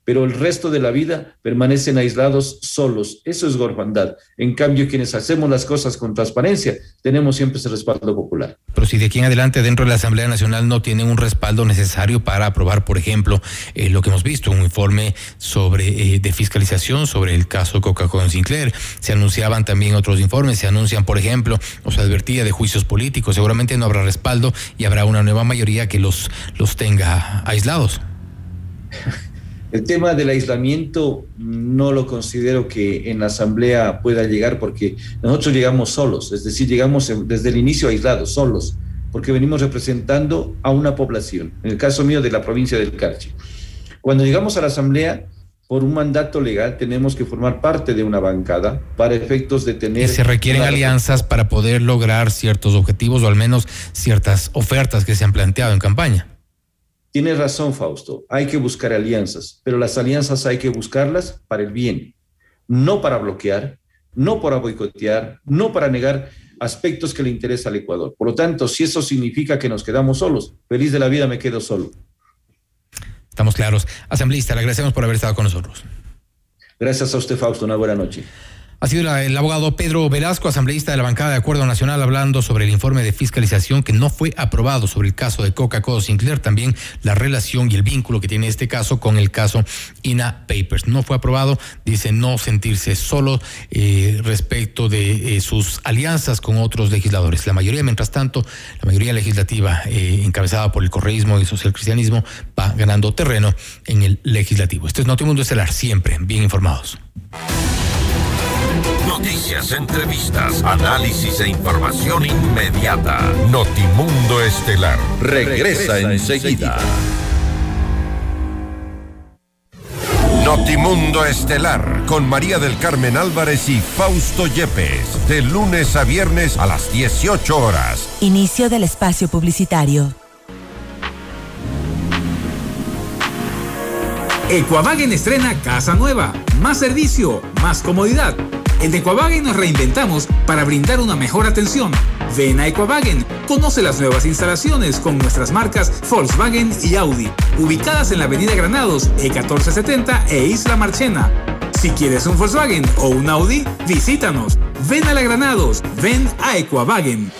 pero el resto de la vida permanecen aislados, solos. Eso es orfandad. En cambio, quienes hacemos las cosas con transparencia, tenemos siempre ese respaldo popular. Pero si de aquí en adelante dentro de la Asamblea Nacional no tienen un respaldo necesario para aprobar, por ejemplo, eh, lo que hemos visto, un informe sobre eh, de fiscalización sobre el caso Coca-Cola Sinclair, se anunciaban también otros informes, se anuncian, por ejemplo, o se advertía de juicios políticos, seguramente no habrá respaldo y habrá una nueva mayoría que los, los tenga aislados. El tema del aislamiento no lo considero que en la Asamblea pueda llegar porque nosotros llegamos solos, es decir, llegamos desde el inicio aislados, solos, porque venimos representando a una población, en el caso mío de la provincia del Carchi. Cuando llegamos a la Asamblea, por un mandato legal tenemos que formar parte de una bancada para efectos de tener... Y se requieren una... alianzas para poder lograr ciertos objetivos o al menos ciertas ofertas que se han planteado en campaña. Tienes razón, Fausto, hay que buscar alianzas, pero las alianzas hay que buscarlas para el bien, no para bloquear, no para boicotear, no para negar aspectos que le interesan al Ecuador. Por lo tanto, si eso significa que nos quedamos solos, feliz de la vida me quedo solo. Estamos claros. Asambleísta, le agradecemos por haber estado con nosotros. Gracias a usted, Fausto, una buena noche. Ha sido la, el abogado Pedro Velasco, asambleísta de la bancada de Acuerdo Nacional, hablando sobre el informe de fiscalización que no fue aprobado sobre el caso de Coca-Cola Sinclair, también la relación y el vínculo que tiene este caso con el caso I N A Papers. No fue aprobado, dice no sentirse solo eh, respecto de eh, sus alianzas con otros legisladores. La mayoría, mientras tanto, la mayoría legislativa eh, encabezada por el correísmo y el socialcristianismo va ganando terreno en el legislativo. Esto es Notimundo Estelar, siempre bien informados. Noticias, entrevistas, análisis e información inmediata. Notimundo Estelar regresa, regresa enseguida. Notimundo Estelar con María del Carmen Álvarez y Fausto Yepes, de lunes a viernes a las dieciocho horas. Inicio del espacio publicitario. Equavagen estrena casa nueva, más servicio, más comodidad. En Equavagen nos reinventamos para brindar una mejor atención. Ven a Equavagen, conoce las nuevas instalaciones con nuestras marcas Volkswagen y Audi, ubicadas en la avenida Granados, E catorce setenta e Isla Marchena. Si quieres un Volkswagen o un Audi, visítanos. Ven a la Granados, ven a Equavagen.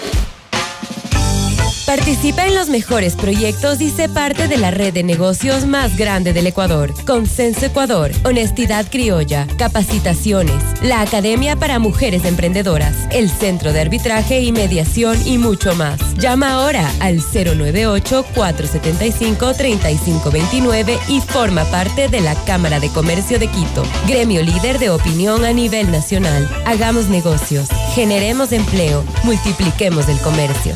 Participa en los mejores proyectos y sé parte de la red de negocios más grande del Ecuador. Consenso Ecuador, Honestidad Criolla, Capacitaciones, la Academia para Mujeres Emprendedoras, el Centro de Arbitraje y Mediación y mucho más. Llama ahora al cero nueve ocho, cuatro siete cinco, tres cinco dos nueve y forma parte de la Cámara de Comercio de Quito, gremio líder de opinión a nivel nacional. Hagamos negocios, generemos empleo, multipliquemos el comercio.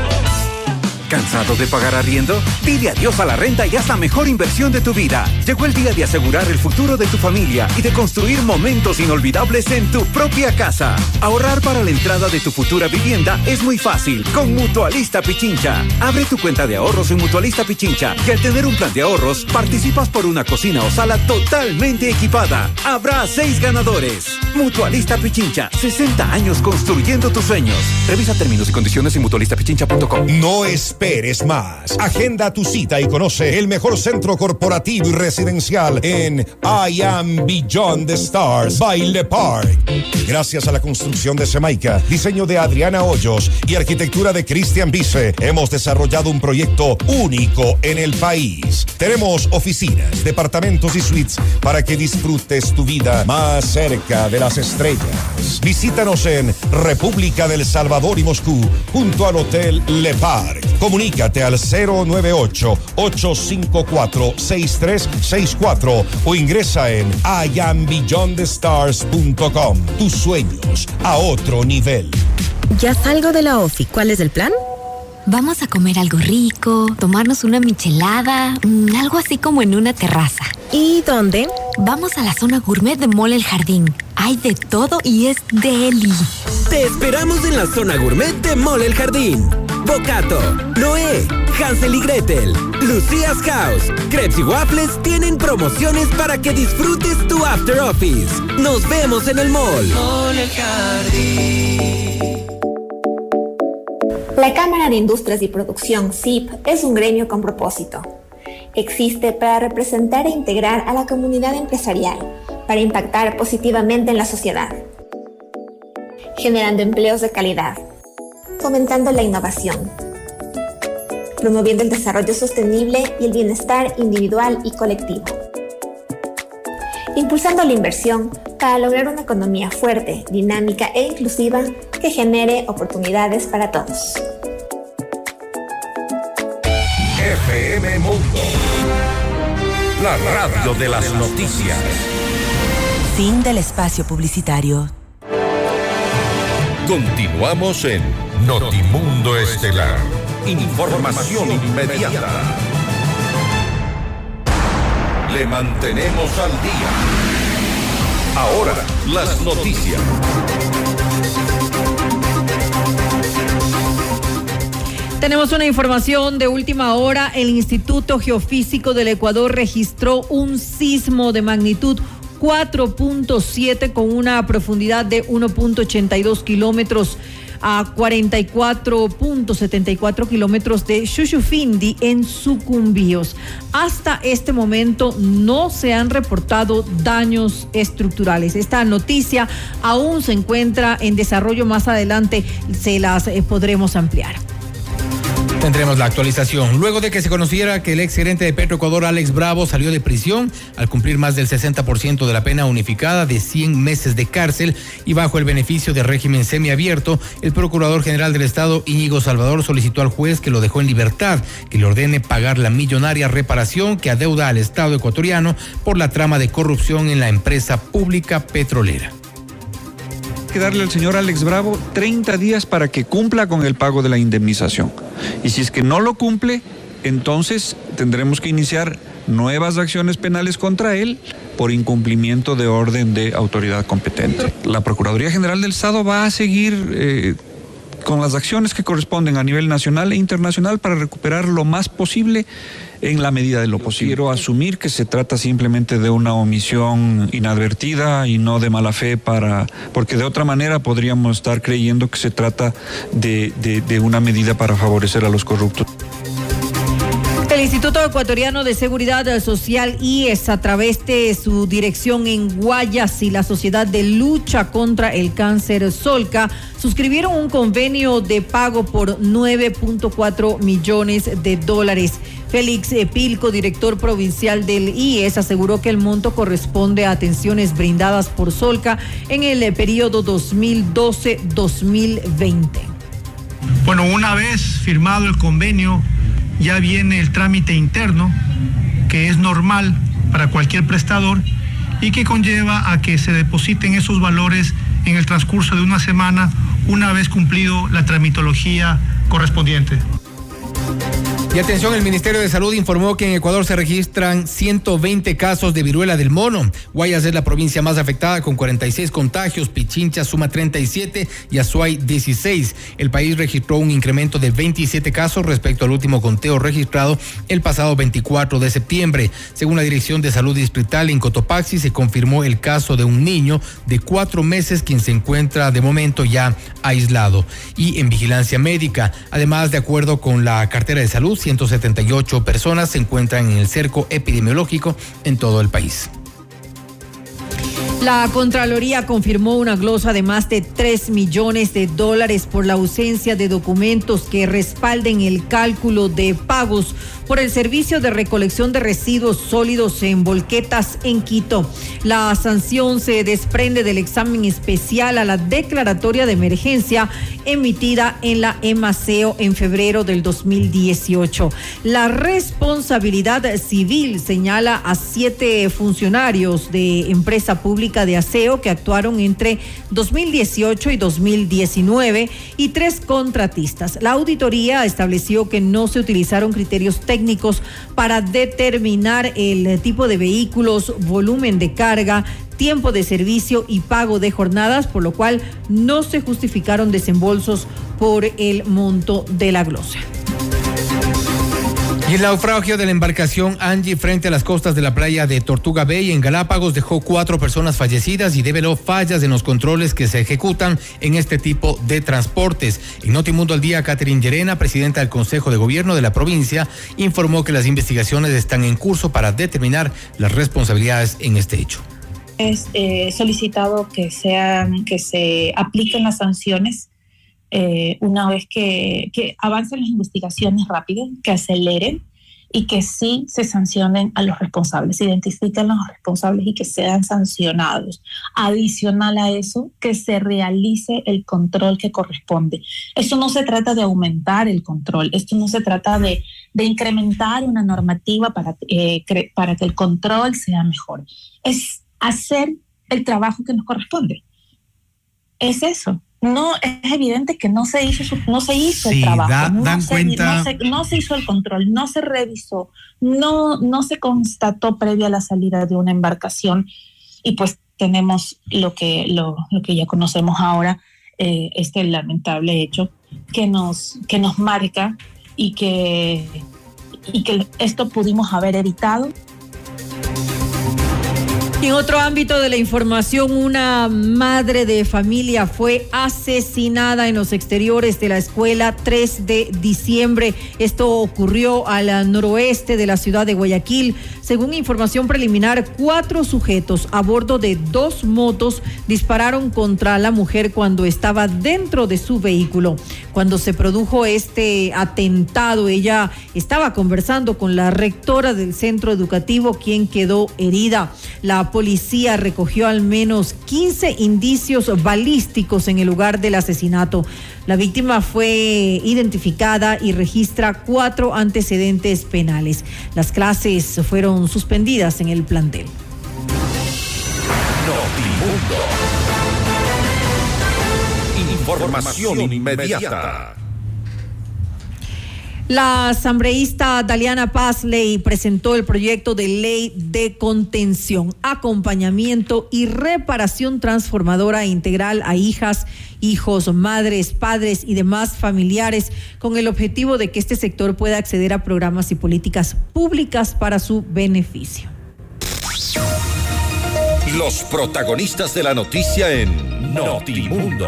¿Cansado de pagar arriendo? Dile adiós a la renta y haz la mejor inversión de tu vida. Llegó el día de asegurar el futuro de tu familia y de construir momentos inolvidables en tu propia casa. Ahorrar para la entrada de tu futura vivienda es muy fácil con Mutualista Pichincha. Abre tu cuenta de ahorros en Mutualista Pichincha y al tener un plan de ahorros, participas por una cocina o sala totalmente equipada. Habrá seis ganadores. Mutualista Pichincha, sesenta años construyendo tus sueños. Revisa términos y condiciones en mutualista pichincha punto com. No esperes más. Agenda tu cita y conoce el mejor centro corporativo y residencial en I Am Beyond the Stars by Le Parc. Gracias a la construcción de Semaica, diseño de Adriana Hoyos y arquitectura de Cristian Vice, hemos desarrollado un proyecto único en el país. Tenemos oficinas, departamentos y suites para que disfrutes tu vida más cerca de las estrellas. Visítanos en República del Salvador y Moscú, junto al Hotel Le Parc. Comunícate al cero nueve ocho, ocho cinco cuatro, seis tres seis cuatro o ingresa en I am beyond the stars punto com. Tus sueños a otro nivel. Ya salgo de la ofi. ¿Cuál es el plan? Vamos a comer algo rico, tomarnos una michelada, mmm, algo así como en una terraza. ¿Y dónde? Vamos a la zona gourmet de Mall El Jardín. Hay de todo y es deli. Te esperamos en la zona gourmet de Mall El Jardín. Bocato, Noé, Hansel y Gretel, Lucía's House, Crepes y Waffles tienen promociones para que disfrutes tu after office. Nos vemos en el mall. Mall El Jardín. La Cámara de Industrias y Producción, C I P, es un gremio con propósito. existe para representar e integrar a la comunidad empresarial, para impactar positivamente en la sociedad, generando empleos de calidad, fomentando la innovación, promoviendo el desarrollo sostenible y el bienestar individual y colectivo, impulsando la inversión para lograr una economía fuerte, dinámica e inclusiva que genere oportunidades para todos. F M Mundo, la radio de las noticias. Fin del espacio publicitario. Continuamos en Notimundo Estelar. Información inmediata. Le mantenemos al día. Ahora, las noticias. Tenemos una información de última hora. El Instituto Geofísico del Ecuador registró un sismo de magnitud cuatro punto siete con una profundidad de uno punto ochenta y dos kilómetros a cuarenta y cuatro punto setenta y cuatro kilómetros de Shushufindi en Sucumbíos. Hasta este momento no se han reportado daños estructurales. Esta noticia aún se encuentra en desarrollo. Más adelante se las eh, podremos ampliar. Tendremos la actualización. Luego de que se conociera que el exgerente de Petroecuador, Alex Bravo, salió de prisión al cumplir más del sesenta por ciento de la pena unificada de cien meses de cárcel y bajo el beneficio de régimen semiabierto, el Procurador General del Estado, Íñigo Salvador, solicitó al juez que lo dejó en libertad, que le ordene pagar la millonaria reparación que adeuda al Estado ecuatoriano por la trama de corrupción en la empresa pública petrolera. Que darle al señor Alex Bravo treinta días para que cumpla con el pago de la indemnización. Y si es que no lo cumple, entonces tendremos que iniciar nuevas acciones penales contra él por incumplimiento de orden de autoridad competente. La Procuraduría General del Estado va a seguir eh, con las acciones que corresponden a nivel nacional e internacional para recuperar lo más posible en la medida de lo posible. Quiero asumir que se trata simplemente de una omisión inadvertida y no de mala fe, para, porque de otra manera podríamos estar creyendo que se trata de, de, de una medida para favorecer a los corruptos. El Instituto Ecuatoriano de Seguridad Social, I E S, a través de su dirección en Guayas y la Sociedad de Lucha contra el Cáncer Solca, suscribieron un convenio de pago por nueve punto cuatro millones de dólares. Félix Pilco, director provincial del I E S, aseguró que el monto corresponde a atenciones brindadas por Solca en el periodo dos mil doce a dos mil veinte. Bueno, una vez firmado el convenio, ya viene el trámite interno, que es normal para cualquier prestador y que conlleva a que se depositen esos valores en el transcurso de una semana, una vez cumplido la tramitología correspondiente. Y atención, el Ministerio de Salud informó que en Ecuador se registran ciento veinte casos de viruela del mono. Guayas es la provincia más afectada con cuarenta y seis contagios, Pichincha suma treinta y siete y Azuay dieciséis. El país registró un incremento de veintisiete casos respecto al último conteo registrado el pasado veinticuatro de septiembre. Según la Dirección de Salud Distrital en Cotopaxi, se confirmó el caso de un niño de cuatro meses quien se encuentra de momento ya aislado y en vigilancia médica. Además, de acuerdo con la cartera de salud, ciento setenta y ocho personas se encuentran en el cerco epidemiológico en todo el país. La Contraloría confirmó una glosa de más de tres millones de dólares por la ausencia de documentos que respalden el cálculo de pagos por el servicio de recolección de residuos sólidos en Volquetas en Quito. La sanción se desprende del examen especial a la declaratoria de emergencia emitida en la EMASEO en febrero del dos mil dieciocho. La responsabilidad civil señala a siete funcionarios de empresa pública de aseo que actuaron entre dos mil dieciocho y dos mil diecinueve y tres contratistas. La auditoría estableció que no se utilizaron criterios técnicos para determinar el tipo de vehículos, volumen de carga, tiempo de servicio y pago de jornadas, por lo cual no se justificaron desembolsos por el monto de la glosa. Y Y el naufragio de la embarcación Angie frente a las costas de la playa de Tortuga Bay en Galápagos dejó cuatro personas fallecidas y develó fallas en los controles que se ejecutan en este tipo de transportes. En Notimundo al Día, Catherine Llerena, presidenta del Consejo de Gobierno de la provincia, informó que las investigaciones están en curso para determinar las responsabilidades en este hecho. Es eh, solicitado que sean, que se apliquen las sanciones Eh, una vez que, que avancen las investigaciones rápido, que aceleren y que sí se sancionen a los responsables, se identifiquen a los responsables y que sean sancionados. Adicional a eso, que se realice el control que corresponde. Esto no se trata de aumentar el control, esto no se trata de, de incrementar una normativa para, eh, cre- para que el control sea mejor. Es hacer el trabajo que nos corresponde. Es eso. No, es evidente que no se hizo, su, no se hizo sí, el trabajo, da, no, dan se, cuenta... no, se, no se hizo el control, no se revisó, no, no se constató previa a la salida de una embarcación y pues tenemos lo que, lo, lo que ya conocemos ahora, eh, este lamentable hecho que nos, que nos marca y que, y que esto pudimos haber evitado. En otro ámbito de la información, una madre de familia fue asesinada en los exteriores de la escuela tres de diciembre. Esto ocurrió al noroeste de la ciudad de Guayaquil. Según información preliminar, cuatro sujetos a bordo de dos motos dispararon contra la mujer cuando estaba dentro de su vehículo. Cuando se produjo este atentado, ella estaba conversando con la rectora del centro educativo, quien quedó herida. La policía recogió al menos quince indicios balísticos en el lugar del asesinato. La víctima fue identificada y registra cuatro antecedentes penales. Las clases fueron suspendidas en el plantel. Notimundo. Información inmediata. La asambleísta Daliana Pazley presentó el proyecto de ley de contención, acompañamiento y reparación transformadora e integral a hijas, hijos, madres, padres y demás familiares, con el objetivo de que este sector pueda acceder a programas y políticas públicas para su beneficio. Los protagonistas de la noticia en Notimundo.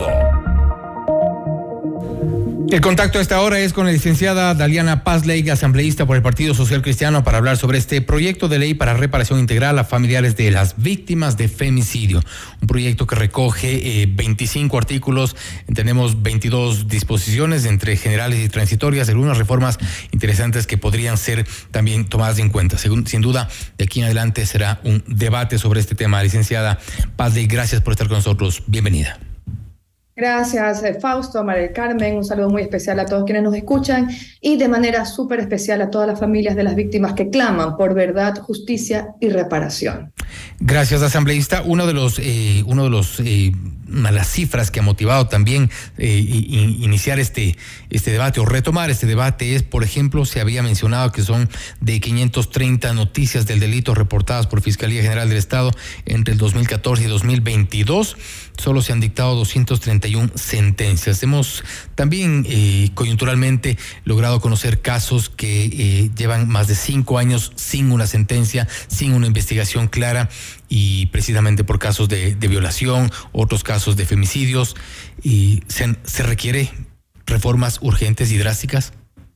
El contacto a esta hora es con la licenciada Daliana Pazley, asambleísta por el Partido Social Cristiano, para hablar sobre este proyecto de ley para reparación integral a familiares de las víctimas de femicidio. Un proyecto que recoge eh, veinticinco artículos, tenemos veintidós disposiciones entre generales y transitorias, algunas reformas interesantes que podrían ser también tomadas en cuenta. Según, sin duda, de aquí en adelante será un debate sobre este tema. Licenciada Pazley, gracias por estar con nosotros. Bienvenida. Gracias, Fausto, María del Carmen, un saludo muy especial a todos quienes nos escuchan y de manera súper especial a todas las familias de las víctimas que claman por verdad, justicia y reparación. Gracias, asambleísta. Uno de los, eh, uno de los, eh, las cifras que ha motivado también eh, iniciar este, este debate o retomar este debate es, por ejemplo, se había mencionado que son de quinientas treinta noticias del delito reportadas por Fiscalía General del Estado entre el dos mil catorce y dos mil veintidós. Solo se han dictado doscientas treinta y una sentencias. Hemos también eh, coyunturalmente logrado conocer casos que eh, llevan más de cinco años sin una sentencia, sin una investigación clara, y precisamente por casos de, de violación, otros casos de femicidios. Y se, se requiere reformas urgentes y drásticas.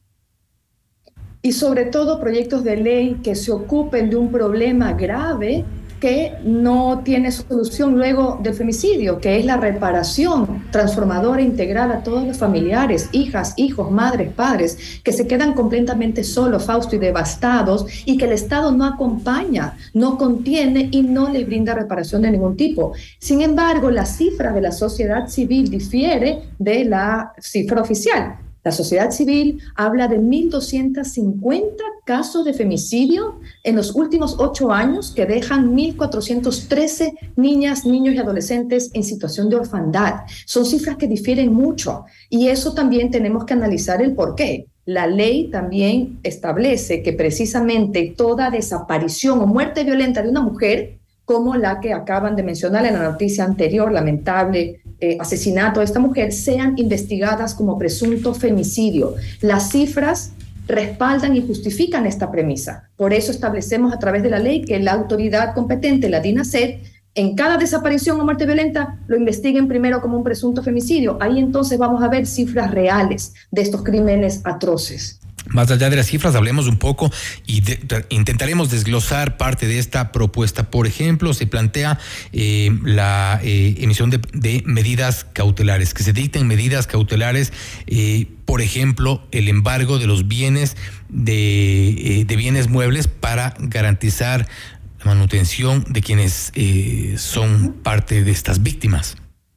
Y sobre todo proyectos de ley que se ocupen de un problema grave que no tiene solución luego del femicidio, que es la reparación transformadora integral a todos los familiares, hijas, hijos, madres, padres, que se quedan completamente solos, Fausto, y devastados, y que el Estado no acompaña, no contiene y no les brinda reparación de ningún tipo. Sin embargo, la cifra de la sociedad civil difiere de la cifra oficial. La sociedad civil habla de mil doscientos cincuenta casos de femicidio en los últimos ocho años que dejan mil cuatrocientos trece niñas, niños y adolescentes en situación de orfandad. Son cifras que difieren mucho y eso también tenemos que analizar el por qué. La ley también establece que precisamente toda desaparición o muerte violenta de una mujer, como la que acaban de mencionar en la noticia anterior, lamentable eh, asesinato de esta mujer, sean investigadas como presunto femicidio. Las cifras respaldan y justifican esta premisa. Por eso establecemos a través de la ley que la autoridad competente, la DINASET, en cada desaparición o muerte violenta lo investiguen primero como un presunto femicidio. Ahí entonces vamos a ver cifras reales de estos crímenes atroces. Más allá de las cifras, hablemos un poco y de, de, intentaremos desglosar parte de esta propuesta. Por ejemplo, se plantea eh, la eh, emisión de, de medidas cautelares, que se dicten medidas cautelares, eh, por ejemplo, el embargo de los bienes, de, eh, de bienes muebles para garantizar la manutención de quienes eh, son parte de estas víctimas.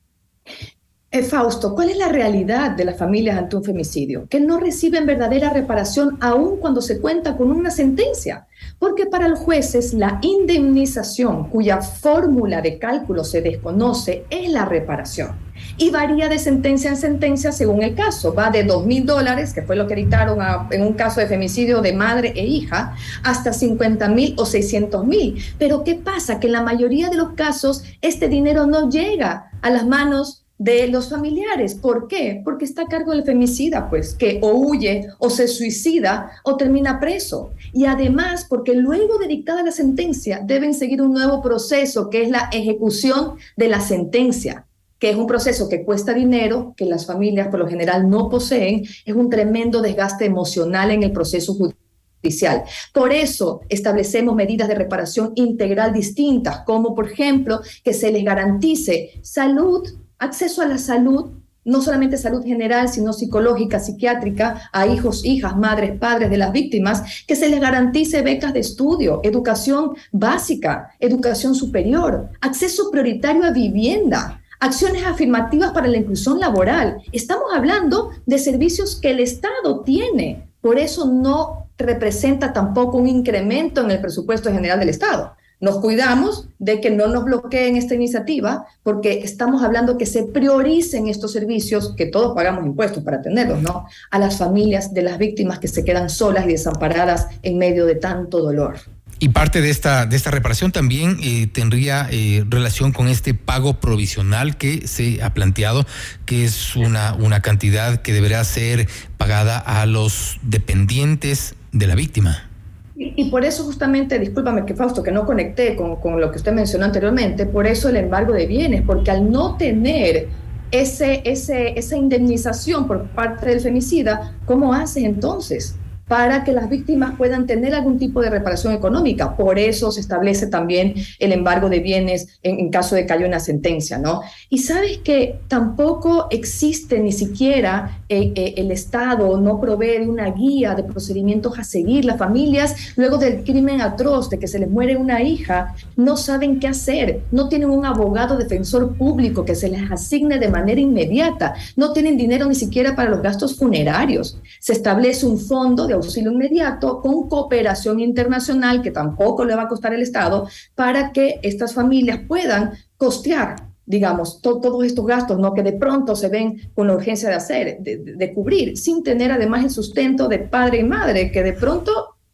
Eh, Fausto, ¿cuál es la realidad de las familias ante un femicidio? Que no reciben verdadera reparación aun cuando se cuenta con una sentencia. Porque para los jueces la indemnización, cuya fórmula de cálculo se desconoce, es la reparación. Y varía de sentencia en sentencia según el caso. Va de dos mil dólares, que fue lo que dictaron a, en un caso de femicidio de madre e hija, hasta cincuenta mil o seiscientos mil. Pero ¿qué pasa? Que en la mayoría de los casos este dinero no llega a las manos de los familiares. ¿Por qué? Porque está a cargo del femicida, pues, que o huye, o se suicida, o termina preso. Y además, porque luego de dictada la sentencia, deben seguir un nuevo proceso, que es la ejecución de la sentencia, que es un proceso que cuesta dinero, que las familias por lo general no poseen, es un tremendo desgaste emocional en el proceso judicial. Por eso establecemos medidas de reparación integral distintas, como por ejemplo, que se les garantice salud, acceso a la salud, no solamente salud general, sino psicológica, psiquiátrica, a hijos, hijas, madres, padres de las víctimas, que se les garantice becas de estudio, educación básica, educación superior, acceso prioritario a vivienda, acciones afirmativas para la inclusión laboral. Estamos hablando de servicios que el Estado tiene, por eso no representa tampoco un incremento en el presupuesto general del Estado. Nos cuidamos de que no nos bloqueen esta iniciativa porque estamos hablando que se prioricen estos servicios, que todos pagamos impuestos para tenerlos, ¿no? A las familias de las víctimas que se quedan solas y desamparadas en medio de tanto dolor. Y parte de esta de esta reparación también eh, tendría eh, relación con este pago provisional que se ha planteado, que es una, una cantidad que deberá ser pagada a los dependientes de la víctima. Y, y por eso justamente, discúlpame que Fausto, que no conecté con, con lo que usted mencionó anteriormente, por eso el embargo de bienes, porque al no tener ese, ese, esa indemnización por parte del femicida, ¿cómo haces entonces para que las víctimas puedan tener algún tipo de reparación económica? Por eso se establece también el embargo de bienes en, en caso de que haya una sentencia, ¿no? Y sabes que tampoco existe ni siquiera eh, eh, el Estado no provee una guía de procedimientos a seguir. Las familias, luego del crimen atroz de que se les muere una hija, no saben qué hacer, no tienen un abogado defensor público que se les asigne de manera inmediata, no tienen dinero ni siquiera para los gastos funerarios. Se establece un fondo de auxilio inmediato con cooperación internacional que tampoco le va a costar al Estado para que estas familias puedan costear, digamos, to- todos estos gastos, ¿no? Que de pronto se ven con la urgencia de hacer, de, de, de cubrir, sin tener además el sustento de padre y madre que de pronto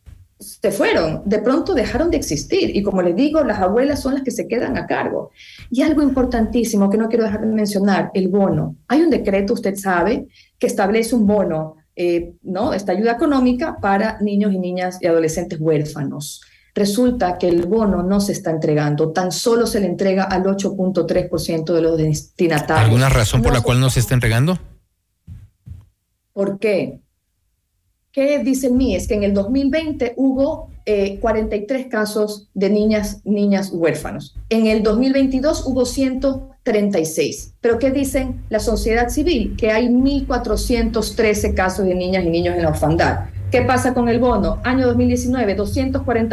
se fueron, de pronto dejaron de existir. Y como les digo, las abuelas son las que se quedan a cargo. Y algo importantísimo que no quiero dejar de mencionar, el bono. Hay un decreto, usted sabe, que establece un bono, Eh, ¿no? esta ayuda económica para niños y niñas y adolescentes huérfanos. Resulta que el bono no se está entregando, tan solo se le entrega al ocho punto tres por ciento de los destinatarios. ¿Alguna razón por no la cual no se está entregando? ¿Por qué? ¿Qué dice el M I E S? Que en el dos mil veinte hubo eh, cuarenta y tres casos de niñas, niñas huérfanos. En el dos mil veintidós hubo ciento treinta y seis. ¿Pero qué dicen la sociedad civil? Que hay mil cuatrocientos trece casos de niñas y niños en la orfandad. ¿Qué pasa con el bono? Año dos mil diecinueve, doscientos cuarenta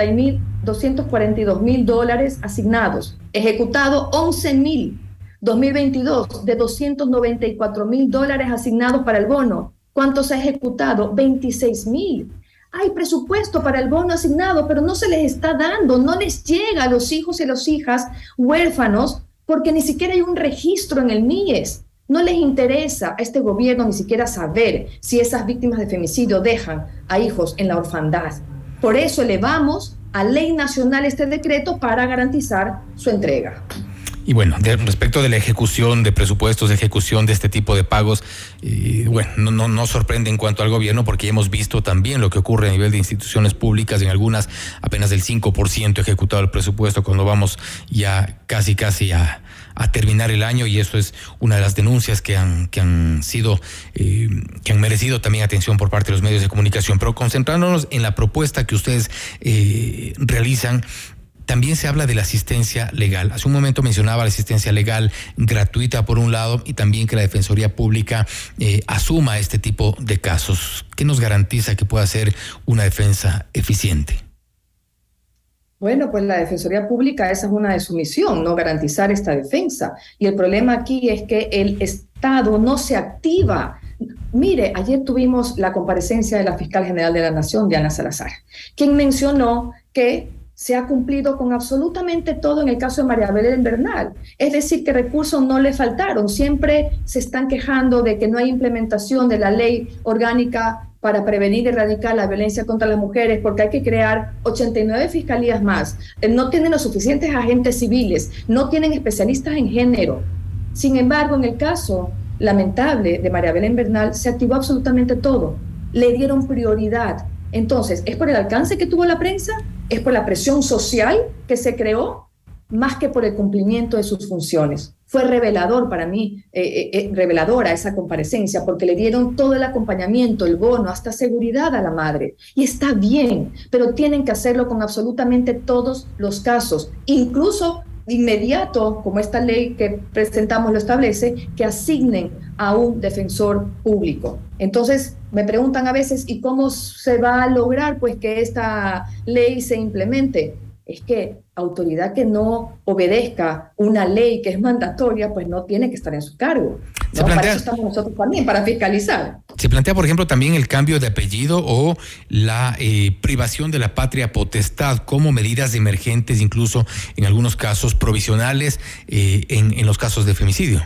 y dos mil dólares asignados. Ejecutado once mil. dos mil veintidós, de doscientos noventa y cuatro mil dólares asignados para el bono. ¿Cuánto se ha ejecutado? veintiséis mil. Hay presupuesto para el bono asignado, pero no se les está dando, no les llega a los hijos y a las hijas huérfanos porque ni siquiera hay un registro en el M I E S. No les interesa a este gobierno ni siquiera saber si esas víctimas de femicidio dejan a hijos en la orfandad. Por eso elevamos a ley nacional este decreto para garantizar su entrega. Y bueno, de, respecto de la ejecución de presupuestos, de ejecución de este tipo de pagos, eh, bueno, no, no, no sorprende en cuanto al gobierno, porque hemos visto también lo que ocurre a nivel de instituciones públicas, en algunas apenas del cinco por ciento ejecutado el presupuesto cuando vamos ya casi casi a, a terminar el año, y eso es una de las denuncias que han, que han sido, eh, que han merecido también atención por parte de los medios de comunicación. Pero concentrándonos en la propuesta que ustedes eh, realizan, también se habla de la asistencia legal. Hace un momento mencionaba la asistencia legal gratuita por un lado, y también que la Defensoría Pública eh, asuma este tipo de casos. ¿Qué nos garantiza que pueda ser una defensa eficiente? Bueno, pues la Defensoría Pública, esa es una de su misión, no garantizar esta defensa. Y el problema aquí es que el Estado no se activa. Mire, ayer tuvimos la comparecencia de la Fiscal General de la Nación, Diana Salazar, quien mencionó que se ha cumplido con absolutamente todo en el caso de María Belén Bernal. Es decir, que recursos no le faltaron. Siempre se están quejando de que no hay implementación de la ley orgánica para prevenir y erradicar la violencia contra las mujeres, porque hay que crear ochenta y nueve fiscalías más. No tienen los suficientes agentes civiles, no tienen especialistas en género. Sin embargo, en el caso lamentable de María Belén Bernal, se activó absolutamente todo. Le dieron prioridad. Entonces, ¿es por el alcance que tuvo la prensa? ¿Es por la presión social que se creó? Más que por el cumplimiento de sus funciones. Fue revelador para mí, eh, eh, reveladora esa comparecencia, porque le dieron todo el acompañamiento, el bono, hasta seguridad a la madre. Y está bien, pero tienen que hacerlo con absolutamente todos los casos, incluso inmediato, como esta ley que presentamos lo establece, que asignen a un defensor público. Entonces, me preguntan a veces, ¿y cómo se va a lograr pues que esta ley se implemente? Es que autoridad que no obedezca una ley que es mandatoria, pues no tiene que estar en su cargo, ¿no? Plantea, para eso estamos nosotros también, para fiscalizar. Se plantea, por ejemplo, también el cambio de apellido o la eh, privación de la patria potestad como medidas emergentes, incluso en algunos casos provisionales, eh, en, en los casos de femicidio.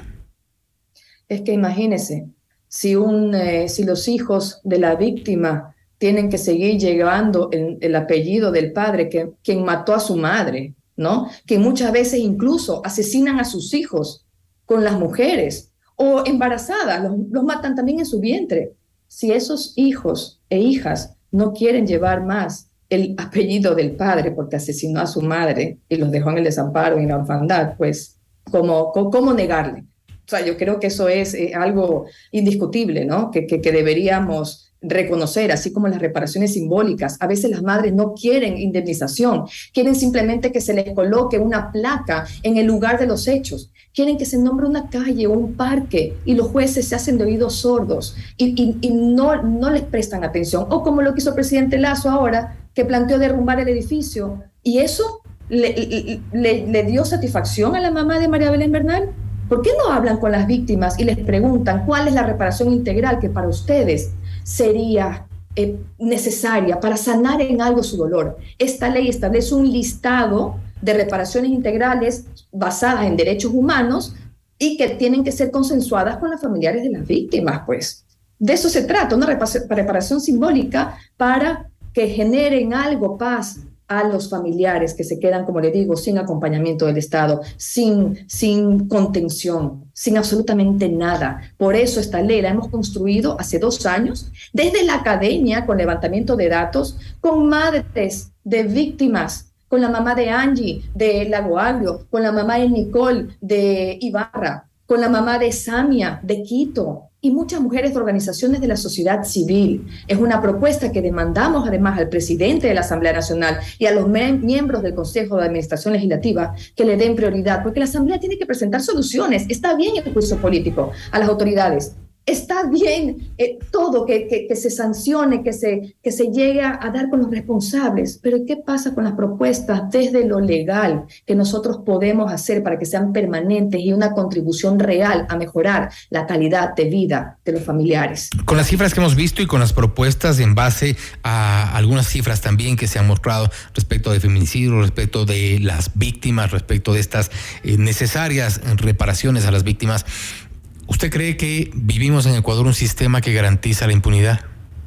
Es que imagínese, si, un, eh, si los hijos de la víctima tienen que seguir llevando el, el apellido del padre, que, quien mató a su madre, ¿no? Que muchas veces incluso asesinan a sus hijos con las mujeres, o embarazadas, los, los matan también en su vientre. Si esos hijos e hijas no quieren llevar más el apellido del padre porque asesinó a su madre y los dejó en el desamparo y en la orfandad, pues, ¿cómo, cómo, cómo negarle? O sea, yo creo que eso es eh, algo indiscutible, ¿no? Que, que, que deberíamos reconocer, así como las reparaciones simbólicas. A veces las madres no quieren indemnización, quieren simplemente que se les coloque una placa en el lugar de los hechos, quieren que se nombre una calle o un parque, y los jueces se hacen de oídos sordos y, y, y no, no les prestan atención. O como lo que hizo el presidente Lasso ahora, que planteó derrumbar el edificio, y eso le, le, le dio satisfacción a la mamá de María Belén Bernal. ¿Por qué no hablan con las víctimas y les preguntan cuál es la reparación integral que para ustedes sería eh, necesaria para sanar en algo su dolor? Esta ley establece un listado de reparaciones integrales basadas en derechos humanos y que tienen que ser consensuadas con los familiares de las víctimas, pues. De eso se trata, una reparación simbólica para que generen algo, paz a los familiares que se quedan, como le digo, sin acompañamiento del Estado, sin, sin contención, sin absolutamente nada. Por eso esta ley la hemos construido hace dos años, desde la academia, con levantamiento de datos, con madres de víctimas, con la mamá de Angie de Lago Agrio, con la mamá de Nicole de Ibarra, con la mamá de Samia de Quito, y muchas mujeres de organizaciones de la sociedad civil. Es una propuesta que demandamos además al presidente de la Asamblea Nacional y a los miembros del Consejo de Administración Legislativa que le den prioridad, porque la Asamblea tiene que presentar soluciones. Está bien el juicio político a las autoridades, está bien eh, todo, que, que, que se sancione, que se, que se llegue a, a dar con los responsables, pero ¿qué pasa con las propuestas desde lo legal que nosotros podemos hacer para que sean permanentes y una contribución real a mejorar la calidad de vida de los familiares? Con las cifras que hemos visto y con las propuestas en base a algunas cifras también que se han mostrado respecto de feminicidio, respecto de las víctimas, respecto de estas eh, necesarias reparaciones a las víctimas, ¿usted cree que vivimos en Ecuador un sistema que garantiza la impunidad?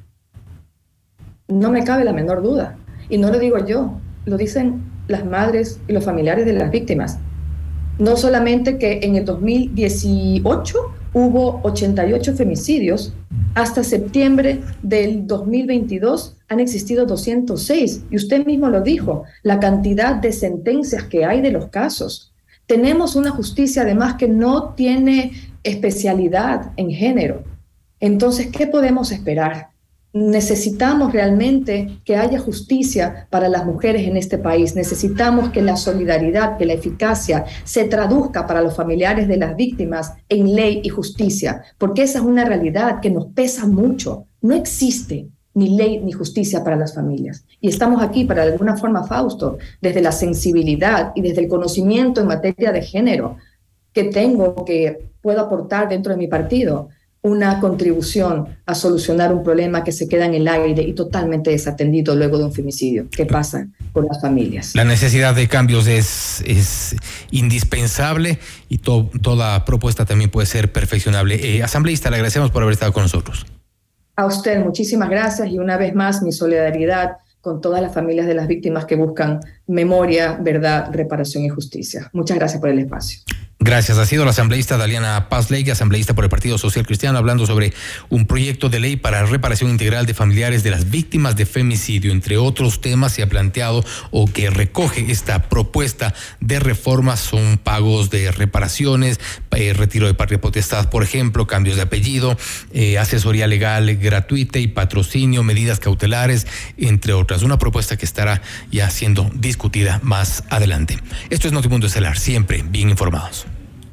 No me cabe la menor duda. Y no lo digo yo, lo dicen las madres y los familiares de las víctimas. No solamente que en el dos mil dieciocho hubo ochenta y ocho femicidios, hasta septiembre del dos mil veintidós han existido doscientos seis, y usted mismo lo dijo, la cantidad de sentencias que hay de los casos. Tenemos una justicia además que no tiene especialidad en género. Entonces, ¿qué podemos esperar? Necesitamos realmente que haya justicia para las mujeres en este país. Necesitamos que la solidaridad, que la eficacia se traduzca para los familiares de las víctimas en ley y justicia, porque esa es una realidad que nos pesa mucho. No existe ni ley ni justicia para las familias. Y estamos aquí para, de alguna forma, Fausto, desde la sensibilidad y desde el conocimiento en materia de género que tengo, que puedo aportar dentro de mi partido, una contribución a solucionar un problema que se queda en el aire y totalmente desatendido luego de un femicidio. ¿Qué pasa con las familias? La necesidad de cambios es, es indispensable y to, toda propuesta también puede ser perfeccionable. Eh, asambleísta, le agradecemos por haber estado con nosotros. A usted, muchísimas gracias, y una vez más mi solidaridad con todas las familias de las víctimas que buscan memoria, verdad, reparación y justicia. Muchas gracias por el espacio. Gracias. Ha sido la asambleísta Daliana Paz-Ley, asambleísta por el Partido Social Cristiano, hablando sobre un proyecto de ley para reparación integral de familiares de las víctimas de femicidio. Entre otros temas se ha planteado o que recoge esta propuesta de reforma son pagos de reparaciones, eh, retiro de patria potestad, por ejemplo, cambios de apellido, eh, asesoría legal gratuita y patrocinio, medidas cautelares, entre otras. Una propuesta que estará ya siendo discutida más adelante. Esto es Notimundo Estelar, siempre bien informados.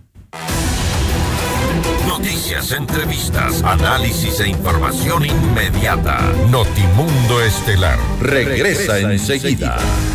Noticias, entrevistas, análisis e información inmediata. Notimundo Estelar regresa enseguida.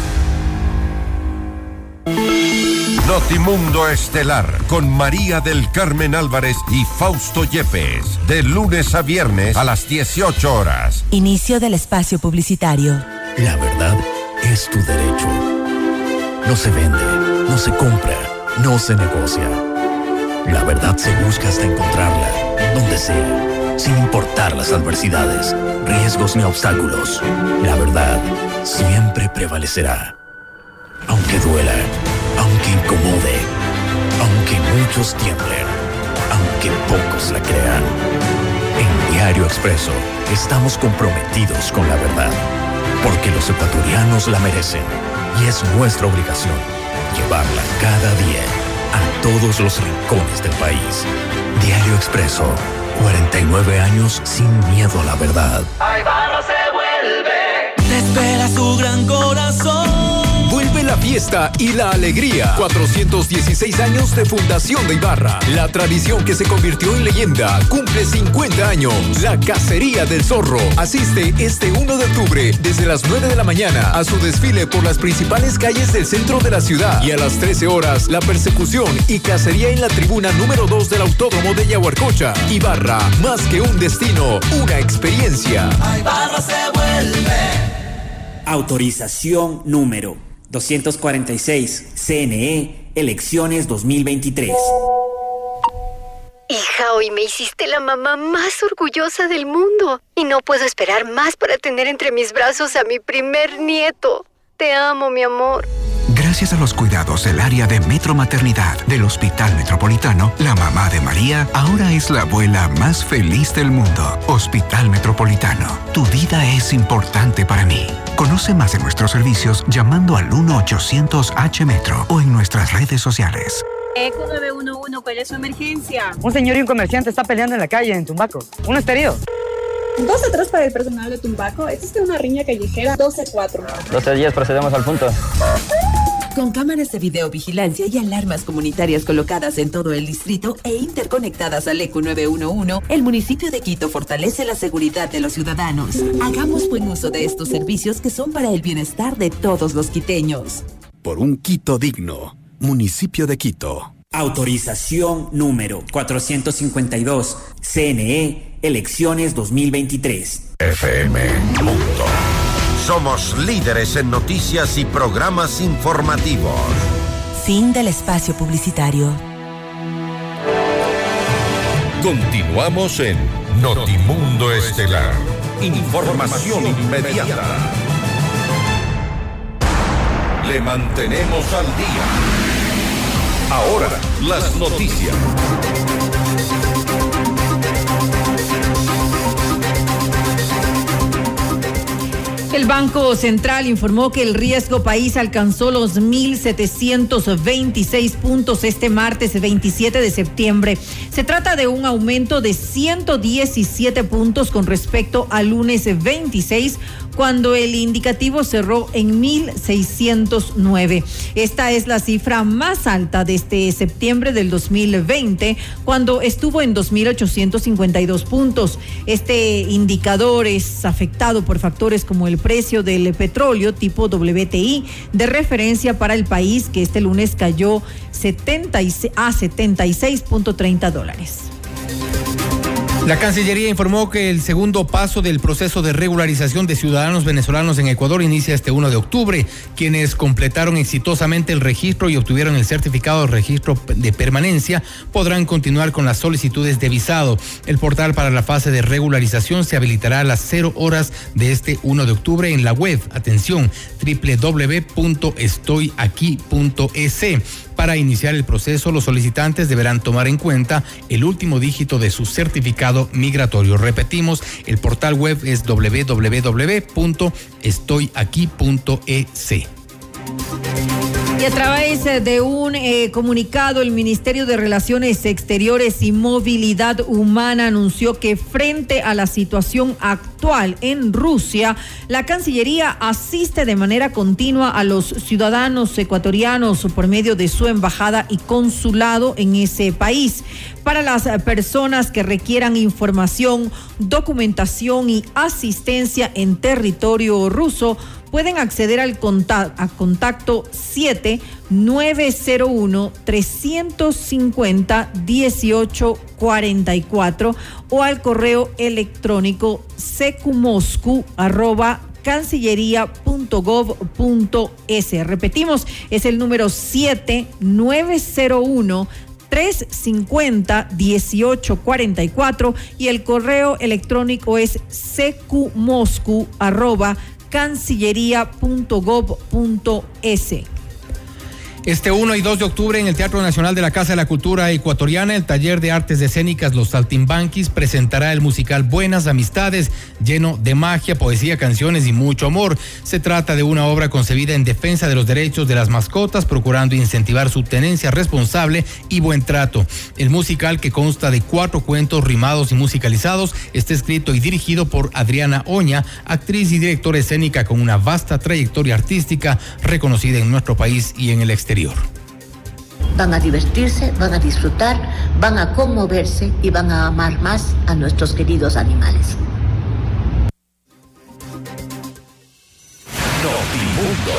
Notimundo Estelar con María del Carmen Álvarez y Fausto Yepes, de lunes a viernes a las dieciocho horas. Inicio del espacio publicitario. La verdad es tu derecho. No se vende, no se compra, no se negocia. La verdad se busca hasta encontrarla, donde sea, sin importar las adversidades, riesgos ni obstáculos. La verdad siempre prevalecerá. Aunque duela, aunque incomode, aunque muchos tiemblen, aunque pocos la crean. En Diario Expreso estamos comprometidos con la verdad, porque los ecuatorianos la merecen y es nuestra obligación llevarla cada día a todos los rincones del país. Diario Expreso, cuarenta y nueve años sin miedo a la verdad. Ibarra se vuelve. Te espera su gran corazón. Vuelve la fiesta y la alegría. cuatrocientos dieciséis años de fundación de Ibarra. La tradición que se convirtió en leyenda cumple cincuenta años. La Cacería del Zorro asiste este uno de octubre desde las nueve de la mañana a su desfile por las principales calles del centro de la ciudad. Y a las trece horas, la persecución y cacería en la tribuna número dos del Autódromo de Yaguarcocha. Ibarra, más que un destino, una experiencia. Ibarra se vuelve. Autorización número doscientos cuarenta y seis, C N E, elecciones dos mil veintitrés. Hija, hoy me hiciste la mamá más orgullosa del mundo y no puedo esperar más para tener entre mis brazos a mi primer nieto. Te amo, mi amor. Gracias a los cuidados del área de Metro Maternidad del Hospital Metropolitano, la mamá de María ahora es la abuela más feliz del mundo. Hospital Metropolitano, tu vida es importante para mí. Conoce más de nuestros servicios llamando al uno ochocientos H Metro o en nuestras redes sociales. Eco nueve uno uno, ¿cuál es su emergencia? Un señor y un comerciante está peleando en la calle en Tumbaco. Uno está herido. doce tres para el personal de Tumbaco. Existe una riña callejera. doce cuatro. doce días, procedemos al punto. Con cámaras de videovigilancia y alarmas comunitarias colocadas en todo el distrito e interconectadas al Eco nueve uno uno, el municipio de Quito fortalece la seguridad de los ciudadanos. Hagamos buen uso de estos servicios que son para el bienestar de todos los quiteños. Por un Quito digno, municipio de Quito. Autorización número cuatrocientos cincuenta y dos, C N E, elecciones dos mil veintitrés. F M Mundo. Somos líderes en noticias y programas informativos. Fin del espacio publicitario. Continuamos en Notimundo Estelar. Información inmediata. Le mantenemos al día. Ahora, las noticias. El Banco Central informó que el riesgo país alcanzó los mil setecientos veintiséis puntos este martes veintisiete de septiembre. Se trata de un aumento de ciento diecisiete puntos con respecto al lunes veintiséis, cuando el indicativo cerró en mil seiscientos nueve. Esta es la cifra más alta desde septiembre del dos mil veinte, cuando estuvo en dos mil ochocientos cincuenta y dos puntos. Este indicador es afectado por factores como el precio del petróleo tipo W T I de referencia para el país, que este lunes cayó setenta a setenta y seis punto treinta dólares. La Cancillería informó que el segundo paso del proceso de regularización de ciudadanos venezolanos en Ecuador inicia este primero de octubre. Quienes completaron exitosamente el registro y obtuvieron el certificado de registro de permanencia podrán continuar con las solicitudes de visado. El portal para la fase de regularización se habilitará a las cero horas de este primero de octubre en la web, atención, doble u doble u doble u punto estoy aquí punto e s. Para iniciar el proceso, los solicitantes deberán tomar en cuenta el último dígito de su certificado migratorio. Repetimos, el portal web es doble u doble u doble u punto estoy aquí punto e s. Y a través de un eh, comunicado, el Ministerio de Relaciones Exteriores y Movilidad Humana anunció que frente a la situación actual en Rusia, la Cancillería asiste de manera continua a los ciudadanos ecuatorianos por medio de su embajada y consulado en ese país. Para las personas que requieran información, documentación y asistencia en territorio ruso, pueden acceder al contacto, a contacto siete nueve cero uno tres cinco cero uno ocho cuatro cuatro o al correo electrónico secumoscu arroba cancillería punto gov punto es. Repetimos, es el número siete nueve cero uno tres cinco cero uno ocho cuatro cuatro y el correo electrónico es secumoscu arroba cancillería punto gov punto es. Este primero y dos de octubre en el Teatro Nacional de la Casa de la Cultura Ecuatoriana, el taller de artes escénicas Los Saltimbanquis presentará el musical Buenas Amistades, lleno de magia, poesía, canciones y mucho amor. Se trata de una obra concebida en defensa de los derechos de las mascotas, procurando incentivar su tenencia responsable y buen trato. El musical, que consta de cuatro cuentos rimados y musicalizados, está escrito y dirigido por Adriana Oña, actriz y directora escénica con una vasta trayectoria artística reconocida en nuestro país y en el exterior. Van a divertirse, van a disfrutar, van a conmoverse y van a amar más a nuestros queridos animales. Notimundo.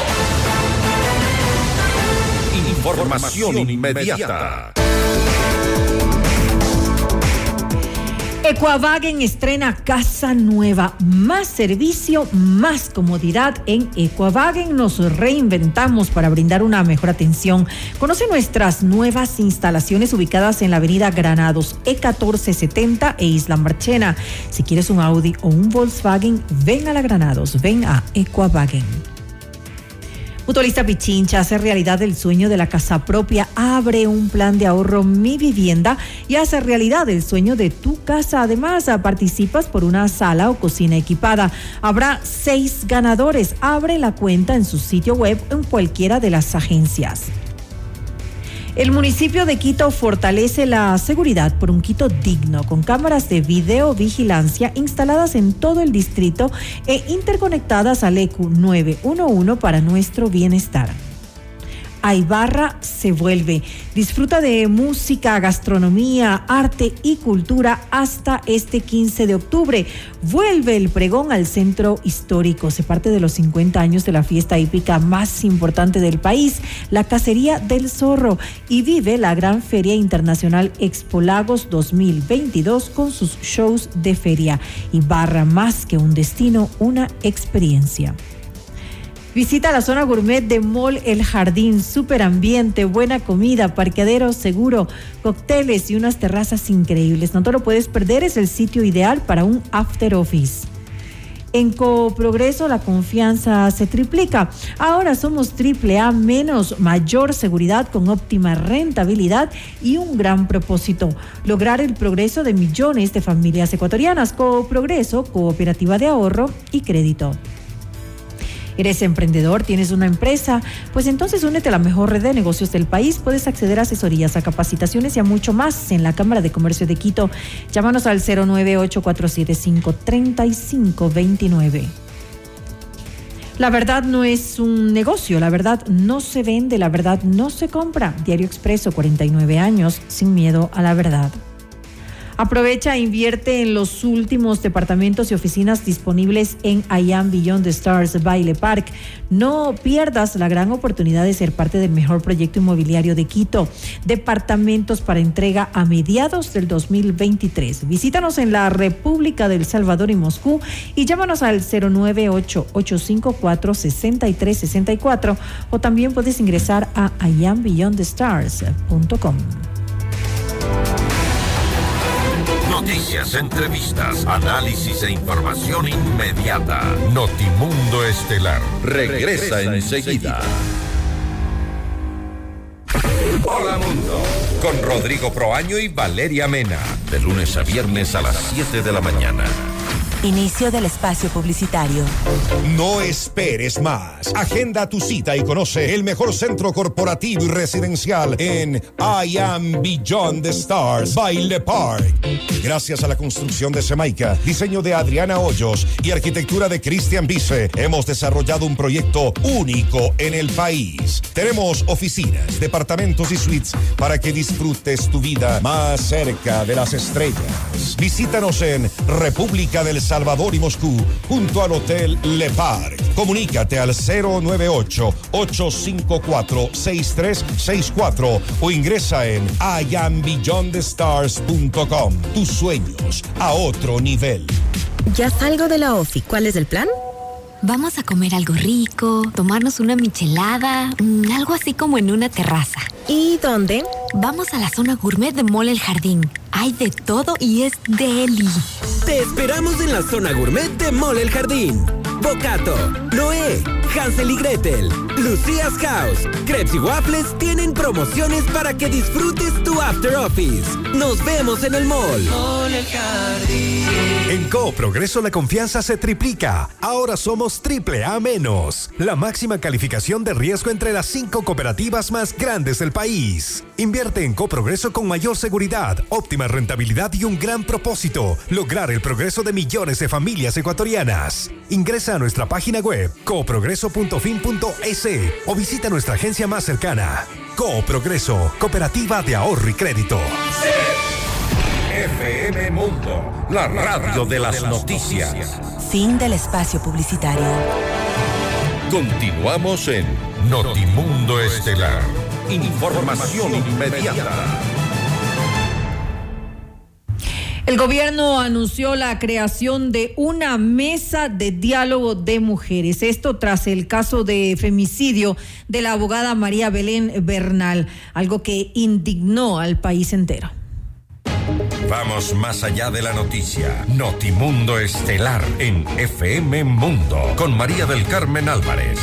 Información inmediata. Equavagen estrena casa nueva, más servicio, más comodidad. En Equavagen nos reinventamos para brindar una mejor atención. Conoce nuestras nuevas instalaciones ubicadas en la avenida Granados, E catorce setenta e Isla Marchena. Si quieres un Audi o un Volkswagen, ven a la Granados, ven a Equavagen. Mutualista Pichincha hace realidad el sueño de la casa propia. Abre un plan de ahorro Mi Vivienda y hace realidad el sueño de tu casa. Además, participas por una sala o cocina equipada. Habrá seis ganadores. Abre la cuenta en su sitio web en cualquiera de las agencias. El municipio de Quito fortalece la seguridad por un Quito digno, con cámaras de videovigilancia instaladas en todo el distrito e interconectadas al E Q nueve uno uno para nuestro bienestar. Aybarra se vuelve. Disfruta de música, gastronomía, arte y cultura hasta este quince de octubre. Vuelve el pregón al centro histórico. Se parte de los cincuenta años de la fiesta hípica más importante del país, la Cacería del Zorro, y vive la gran Feria Internacional Expo Lagos dos mil veintidós con sus shows de feria. Aybarra, más que un destino, una experiencia. Visita la zona gourmet de Mall El Jardín, súper ambiente, buena comida, parqueadero seguro, cócteles y unas terrazas increíbles. No te lo puedes perder, es el sitio ideal para un after office. En Coprogreso la confianza se triplica. Ahora somos triple A menos, mayor seguridad con óptima rentabilidad y un gran propósito: lograr el progreso de millones de familias ecuatorianas. Coprogreso, cooperativa de ahorro y crédito. ¿Eres emprendedor? ¿Tienes una empresa? Pues entonces únete a la mejor red de negocios del país. Puedes acceder a asesorías, a capacitaciones y a mucho más en la Cámara de Comercio de Quito. Llámanos al cero nueve ocho cuatro siete cinco tres cinco dos nueve. La verdad no es un negocio, la verdad no se vende, la verdad no se compra. Diario Expreso, cuarenta y nueve años, sin miedo a la verdad. Aprovecha e invierte en los últimos departamentos y oficinas disponibles en I Am Beyond the Stars by Le Parc. No pierdas la gran oportunidad de ser parte del mejor proyecto inmobiliario de Quito. Departamentos para entrega a mediados del dos mil veintitrés. Visítanos en la República del Salvador y Moscú y llámanos al cero nueve ocho ocho cinco cuatro seis tres seis cuatro o también puedes ingresar a i am beyond the stars punto com. Noticias, entrevistas, análisis e información inmediata. Notimundo Estelar regresa enseguida. Hola Mundo, con Rodrigo Proaño y Valeria Mena, de lunes a viernes a las siete de la mañana. Inicio del espacio publicitario. No esperes más. Agenda tu cita y conoce el mejor centro corporativo y residencial en I Am Beyond the Stars by Le Parc. Gracias a la construcción de Semaica, diseño de Adriana Hoyos y arquitectura de Cristian Vice, hemos desarrollado un proyecto único en el país. Tenemos oficinas, departamentos y suites para que disfrutes tu vida más cerca de las estrellas. Visítanos en República del Salvador y Moscú, junto al Hotel Le Parc. Comunícate al cero nueve ocho ocho cinco cuatro seis tres seis cuatro o ingresa en i am beyond the stars punto com. Tus sueños a otro nivel. Ya salgo de la ofi. ¿Cuál es el plan? Vamos a comer algo rico, tomarnos una michelada, mmm, algo así como en una terraza. ¿Y dónde? Vamos a la zona gourmet de Mall El Jardín. Hay de todo y es deli. Te esperamos en la zona gourmet de Mall El Jardín. Bocato, Noé, Hansel y Gretel, Lucía's House, Crepes y Waffles tienen promociones para que disfrutes tu after office. Nos vemos en el mall. Mall El Jardín. En Coprogreso la confianza se triplica. Ahora somos triple A menos, la máxima calificación de riesgo entre las cinco cooperativas más grandes del país. Invierte en Coprogreso con mayor seguridad, óptima rentabilidad y un gran propósito: lograr el progreso de millones de familias ecuatorianas. Ingresa a nuestra página web coprogreso punto fin punto es o visita nuestra agencia más cercana. Coprogreso, cooperativa de ahorro y crédito. F M Mundo, la radio de las noticias. Fin del espacio publicitario. Continuamos en Notimundo Estelar. Información inmediata. El gobierno anunció la creación de una mesa de diálogo de mujeres. Esto tras el caso de femicidio de la abogada María Belén Bernal, algo que indignó al país entero. Vamos más allá de la noticia. Notimundo Estelar en F M Mundo con María del Carmen Álvarez.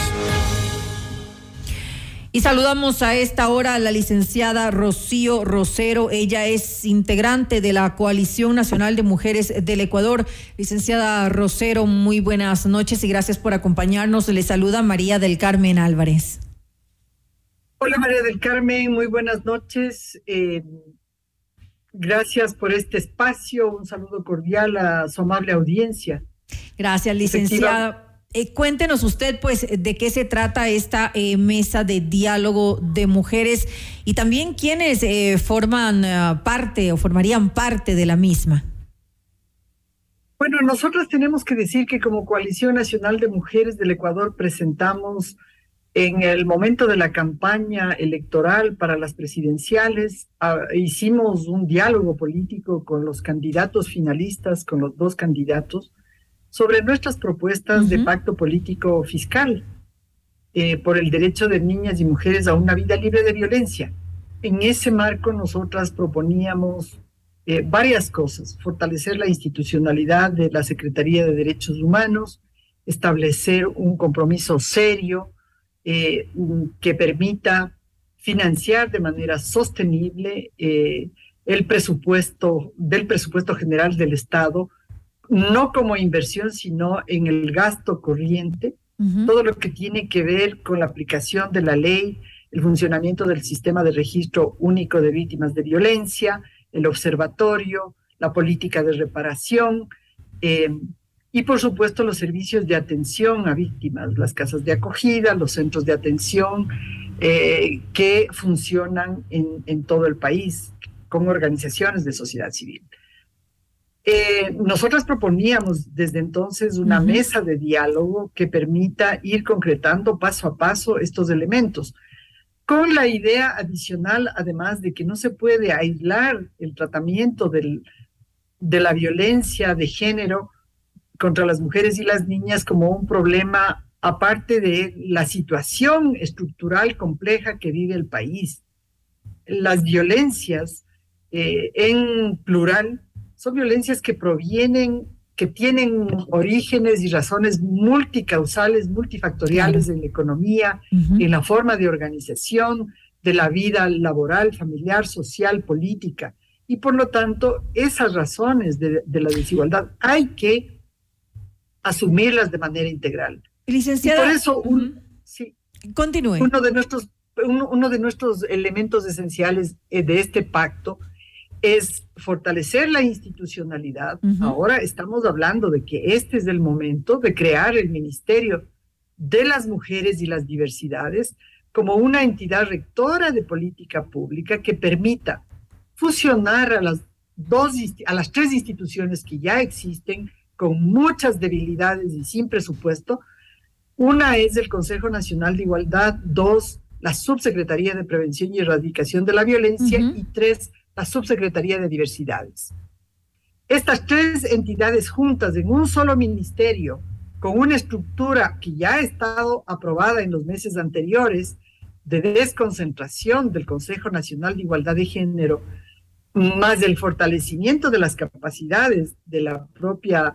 Y saludamos a esta hora a la licenciada Rocío Rosero. Ella es integrante de la Coalición Nacional de Mujeres del Ecuador. Licenciada Rosero, muy buenas noches y gracias por acompañarnos. Le saluda María del Carmen Álvarez. Hola María del Carmen, muy buenas noches. Eh, gracias por este espacio. Un saludo cordial a su amable audiencia. Gracias, licenciada. Eh, cuéntenos usted, pues, de qué se trata esta eh, mesa de diálogo de mujeres y también quiénes eh, forman uh, parte o formarían parte de la misma. Bueno, nosotros tenemos que decir que como Coalición Nacional de Mujeres del Ecuador presentamos en el momento de la campaña electoral para las presidenciales, uh, hicimos un diálogo político con los candidatos finalistas, con los dos candidatos, sobre nuestras propuestas uh-huh. de pacto político fiscal eh, por el derecho de niñas y mujeres a una vida libre de violencia. En ese marco nosotras proponíamos eh, varias cosas: fortalecer la institucionalidad de la Secretaría de Derechos Humanos, establecer un compromiso serio eh, que permita financiar de manera sostenible eh, el presupuesto del presupuesto general del Estado, no como inversión, sino en el gasto corriente, uh-huh. todo lo que tiene que ver con la aplicación de la ley, el funcionamiento del sistema de registro único de víctimas de violencia, el observatorio, la política de reparación, eh, y por supuesto los servicios de atención a víctimas, las casas de acogida, los centros de atención eh, que funcionan en, en todo el país con organizaciones de sociedad civil. Eh, nosotras proponíamos desde entonces una uh-huh. mesa de diálogo que permita ir concretando paso a paso estos elementos, con la idea adicional, además, de que no se puede aislar el tratamiento del, de la violencia de género contra las mujeres y las niñas como un problema aparte de la situación estructural compleja que vive el país. Las violencias eh, en plural son violencias que provienen, que tienen orígenes y razones multicausales, multifactoriales en la economía, uh-huh. en la forma de organización de la vida laboral, familiar, social, política. Y por lo tanto, esas razones de, de la desigualdad hay que asumirlas de manera integral. Licenciada, y por eso, un, uh-huh. sí, continúe. Uno de nuestros, uno, uno de nuestros elementos esenciales de este pacto es fortalecer la institucionalidad. Uh-huh. Ahora estamos hablando de que este es el momento de crear el Ministerio de las Mujeres y las Diversidades como una entidad rectora de política pública que permita fusionar a las, dos, a las tres instituciones que ya existen con muchas debilidades y sin presupuesto. Una es el Consejo Nacional de Igualdad, dos, la Subsecretaría de Prevención y Erradicación de la Violencia, uh-huh. y tres, la Subsecretaría de Diversidades. Estas tres entidades juntas en un solo ministerio, con una estructura que ya ha estado aprobada en los meses anteriores, de desconcentración del Consejo Nacional de Igualdad de Género, más el fortalecimiento de las capacidades de la propia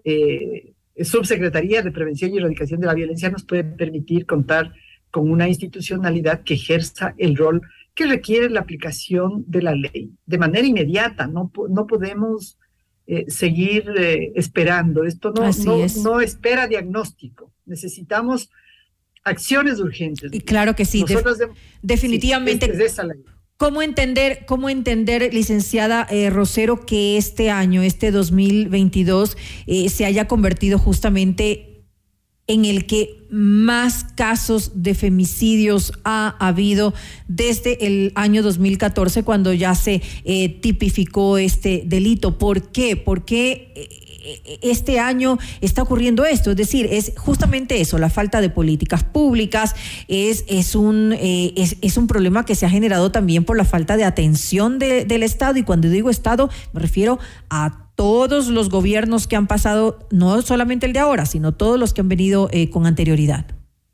eh, Subsecretaría de Prevención y Erradicación de la Violencia, nos puede permitir contar con una institucionalidad que ejerza el rol que requiere la aplicación de la ley de manera inmediata. No, no podemos eh, seguir eh, esperando. Esto no, no, no espera diagnóstico. Necesitamos acciones urgentes. Y claro que sí, de, de, definitivamente. Sí, es, es esa la ley. ¿Cómo entender, cómo entender, licenciada eh, Rosero, que este año, este dos mil veintidós, eh, se haya convertido justamente en el que más casos de femicidios ha habido desde el año dos mil catorce, cuando ya se eh, tipificó este delito? ¿Por qué? ¿Por qué eh, este año está ocurriendo esto? Es decir, es justamente eso, la falta de políticas públicas, es, es, un, eh, es, es un problema que se ha generado también por la falta de atención de, del Estado, y cuando digo Estado me refiero a todos los gobiernos que han pasado, no solamente el de ahora, sino todos los que han venido eh, con anterioridad.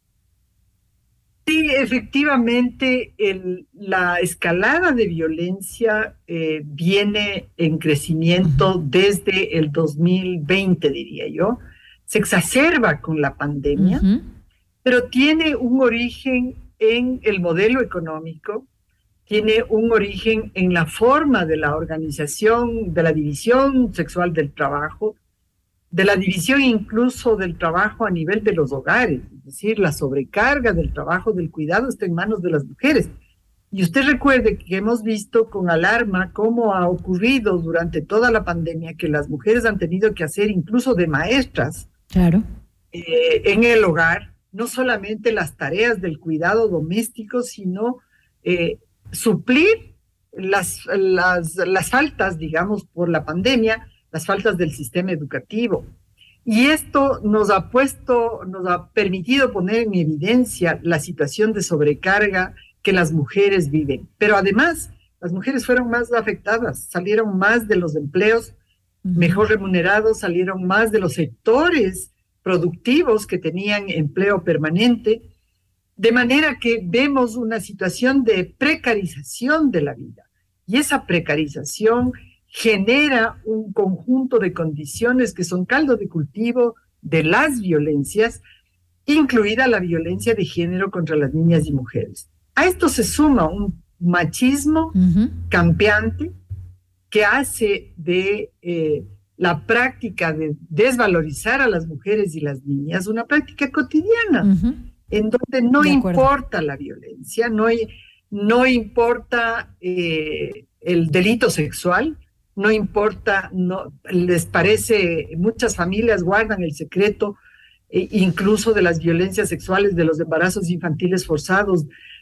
Sí, efectivamente, el, la escalada de violencia eh, viene en crecimiento uh-huh. desde el dos mil veinte, diría yo. Se exacerba con la pandemia, uh-huh. pero tiene un origen en el modelo económico, tiene un origen en la forma de la organización, de la división sexual del trabajo, de la división incluso del trabajo a nivel de los hogares. Es decir, la sobrecarga del trabajo, del cuidado, está en manos de las mujeres. Y usted recuerde que hemos visto con alarma cómo ha ocurrido durante toda la pandemia que las mujeres han tenido que hacer incluso de maestras, claro, eh, en el hogar, no solamente las tareas del cuidado doméstico, sino eh, suplir las, las, las faltas, digamos, por la pandemia, las faltas del sistema educativo. Y esto nos ha puesto, nos ha permitido poner en evidencia la situación de sobrecarga que las mujeres viven. Pero además, las mujeres fueron más afectadas, salieron más de los empleos mejor remunerados, salieron más de los sectores productivos que tenían empleo permanente, de manera que vemos una situación de precarización de la vida. Y esa precarización genera un conjunto de condiciones que son caldo de cultivo de las violencias, incluida la violencia de género contra las niñas y mujeres. A esto se suma un machismo uh-huh. campeante que hace de eh, la práctica de desvalorizar a las mujeres y las niñas una práctica cotidiana, uh-huh. en donde no importa la violencia, no, no importa eh, el delito sexual, no importa, no, les parece, muchas familias guardan el secreto eh, incluso de las violencias sexuales, de los embarazos infantiles forzados.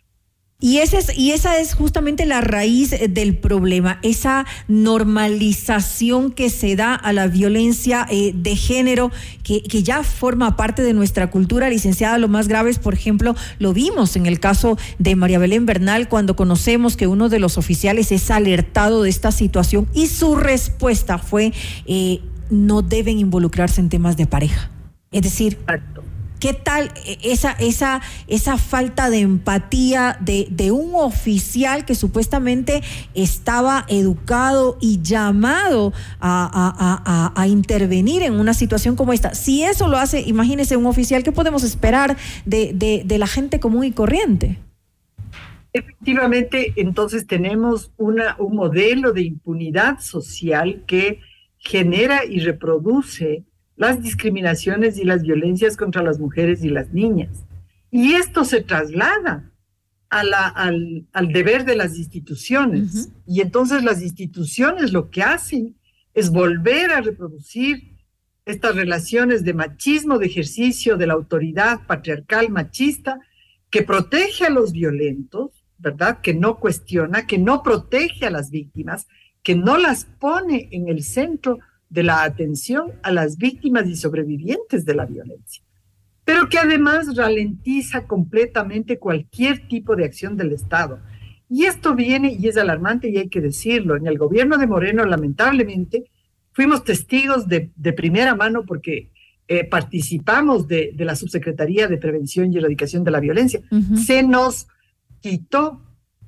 Y, ese es, y esa es justamente la raíz del problema, esa normalización que se da a la violencia eh, de género, que, que ya forma parte de nuestra cultura. Licenciada, lo más grave es, por ejemplo, lo vimos en el caso de María Belén Bernal, cuando conocemos que uno de los oficiales es alertado de esta situación y su respuesta fue eh, no deben involucrarse en temas de pareja. Es decir, ¿qué tal esa, esa, esa falta de empatía de, de un oficial que supuestamente estaba educado y llamado a, a, a, a intervenir en una situación como esta? Si eso lo hace, imagínese un oficial, ¿qué podemos esperar de, de, de la gente común y corriente? Efectivamente, entonces tenemos una, un modelo de impunidad social que genera y reproduce las discriminaciones y las violencias contra las mujeres y las niñas. Y esto se traslada a la, al, al deber de las instituciones. Uh-huh. Y entonces las instituciones lo que hacen es volver a reproducir estas relaciones de machismo, de ejercicio de la autoridad patriarcal machista, que protege a los violentos, ¿verdad? Que no cuestiona, que no protege a las víctimas, que no las pone en el centro de la atención a las víctimas y sobrevivientes de la violencia, pero que además ralentiza completamente cualquier tipo de acción del Estado. Y esto viene, y es alarmante, y hay que decirlo, en el gobierno de Moreno, lamentablemente, fuimos testigos de, de primera mano porque eh, participamos de, de la Subsecretaría de Prevención y Erradicación de la Violencia. Uh-huh. Se nos quitó,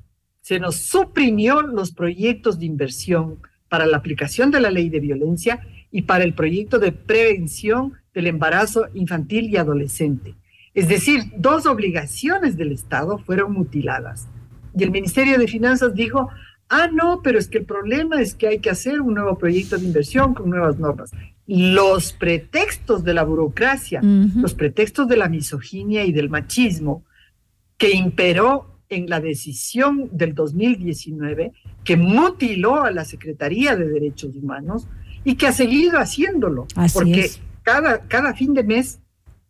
se nos suprimió los proyectos de inversión para la aplicación de la ley de violencia y para el proyecto de prevención del embarazo infantil y adolescente. Es decir, dos obligaciones del Estado fueron mutiladas. Y el Ministerio de Finanzas dijo, ah, no, pero es que el problema es que hay que hacer un nuevo proyecto de inversión con nuevas normas. Los pretextos de la burocracia, uh-huh. los pretextos de la misoginia y del machismo que imperó en la decisión del dos mil diecinueve, que mutiló a la Secretaría de Derechos Humanos y que ha seguido haciéndolo. Así porque es. Cada, cada fin de mes,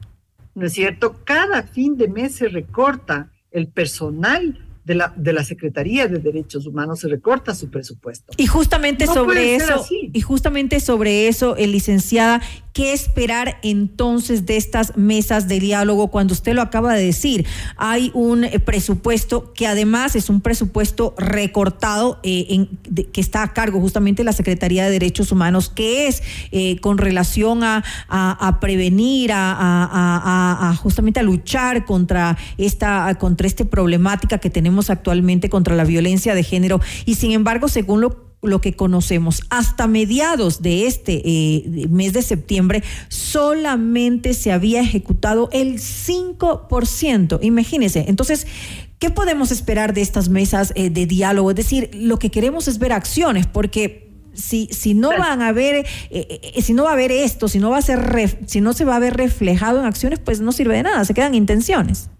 ¿no es cierto? Cada fin de mes se recorta el personal de la, de la Secretaría de Derechos Humanos, se recorta su presupuesto. Y justamente no sobre eso, y justamente sobre eso, el licenciada, ¿qué esperar entonces de estas mesas de diálogo cuando usted lo acaba de decir? Hay un eh, presupuesto que además es un presupuesto recortado eh, en, de, que está a cargo justamente de la Secretaría de Derechos Humanos, que es eh, con relación a, a, a prevenir, a, a, a, a justamente a luchar contra esta, contra esta problemática que tenemos actualmente contra la violencia de género. Y sin embargo, según lo lo que conocemos, hasta mediados de este eh, mes de septiembre, solamente se había ejecutado el cinco por ciento. Imagínense. Entonces, ¿qué podemos esperar de estas mesas eh, de diálogo? Es decir, lo que queremos es ver acciones, porque si, si no van a ver, eh, eh, si no va a haber esto, si no va a ser, ref, si no se va a ver reflejado en acciones, pues no sirve de nada, se quedan intenciones.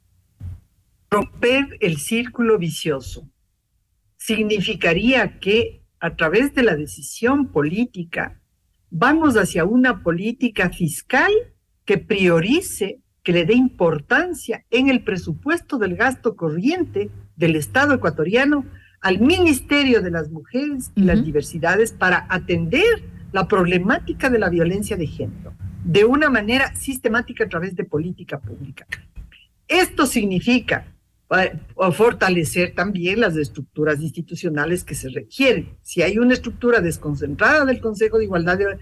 Romper el círculo vicioso significaría que a través de la decisión política vamos hacia una política fiscal que priorice, que le dé importancia en el presupuesto del gasto corriente del Estado ecuatoriano al Ministerio de las Mujeres y uh-huh. las Diversidades para atender la problemática de la violencia de género de una manera sistemática a través de política pública. Esto significa o fortalecer también las estructuras institucionales que se requieren. Si hay una estructura desconcentrada del Consejo de Igualdad de,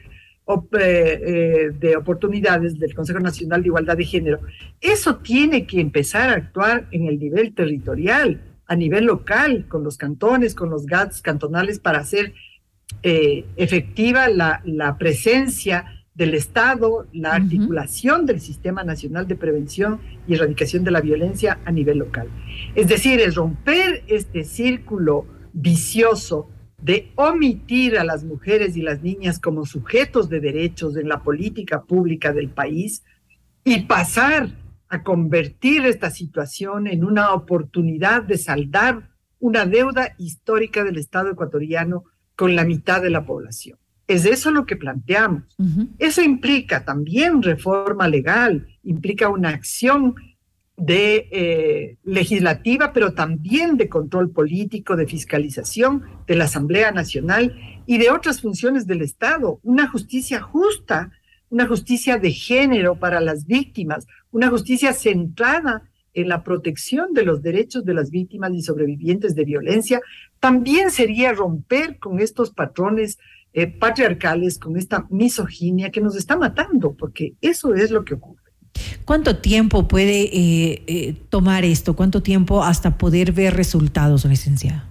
eh, de Oportunidades, del Consejo Nacional de Igualdad de Género, eso tiene que empezar a actuar en el nivel territorial, a nivel local, con los cantones, con los G A Ts cantonales, para hacer eh, efectiva la, la presencia del Estado, la articulación uh-huh. del Sistema Nacional de Prevención y Erradicación de la Violencia a nivel local. Es decir, es romper este círculo vicioso de omitir a las mujeres y las niñas como sujetos de derechos en la política pública del país y pasar a convertir esta situación en una oportunidad de saldar una deuda histórica del Estado ecuatoriano con la mitad de la población. Es eso lo que planteamos. Uh-huh. Eso implica también reforma legal, implica una acción de eh, legislativa, pero también de control político, de fiscalización de la Asamblea Nacional y de otras funciones del Estado. Una justicia justa, una justicia de género para las víctimas, una justicia centrada en la protección de los derechos de las víctimas y sobrevivientes de violencia. También sería romper con estos patrones eh, patriarcales, con esta misoginia que nos está matando, porque eso es lo que ocurre. ¿Cuánto tiempo puede eh, eh, tomar esto? ¿Cuánto tiempo hasta poder ver resultados, licenciada?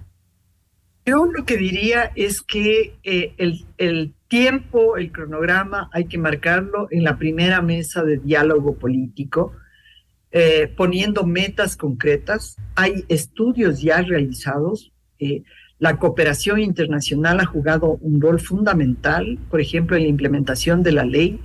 Yo lo que diría es que eh, el, el tiempo, el cronograma, hay que marcarlo en la primera mesa de diálogo político, eh, poniendo metas concretas. Hay estudios ya realizados. Eh, la cooperación internacional ha jugado un rol fundamental, por ejemplo, en la implementación de la ley.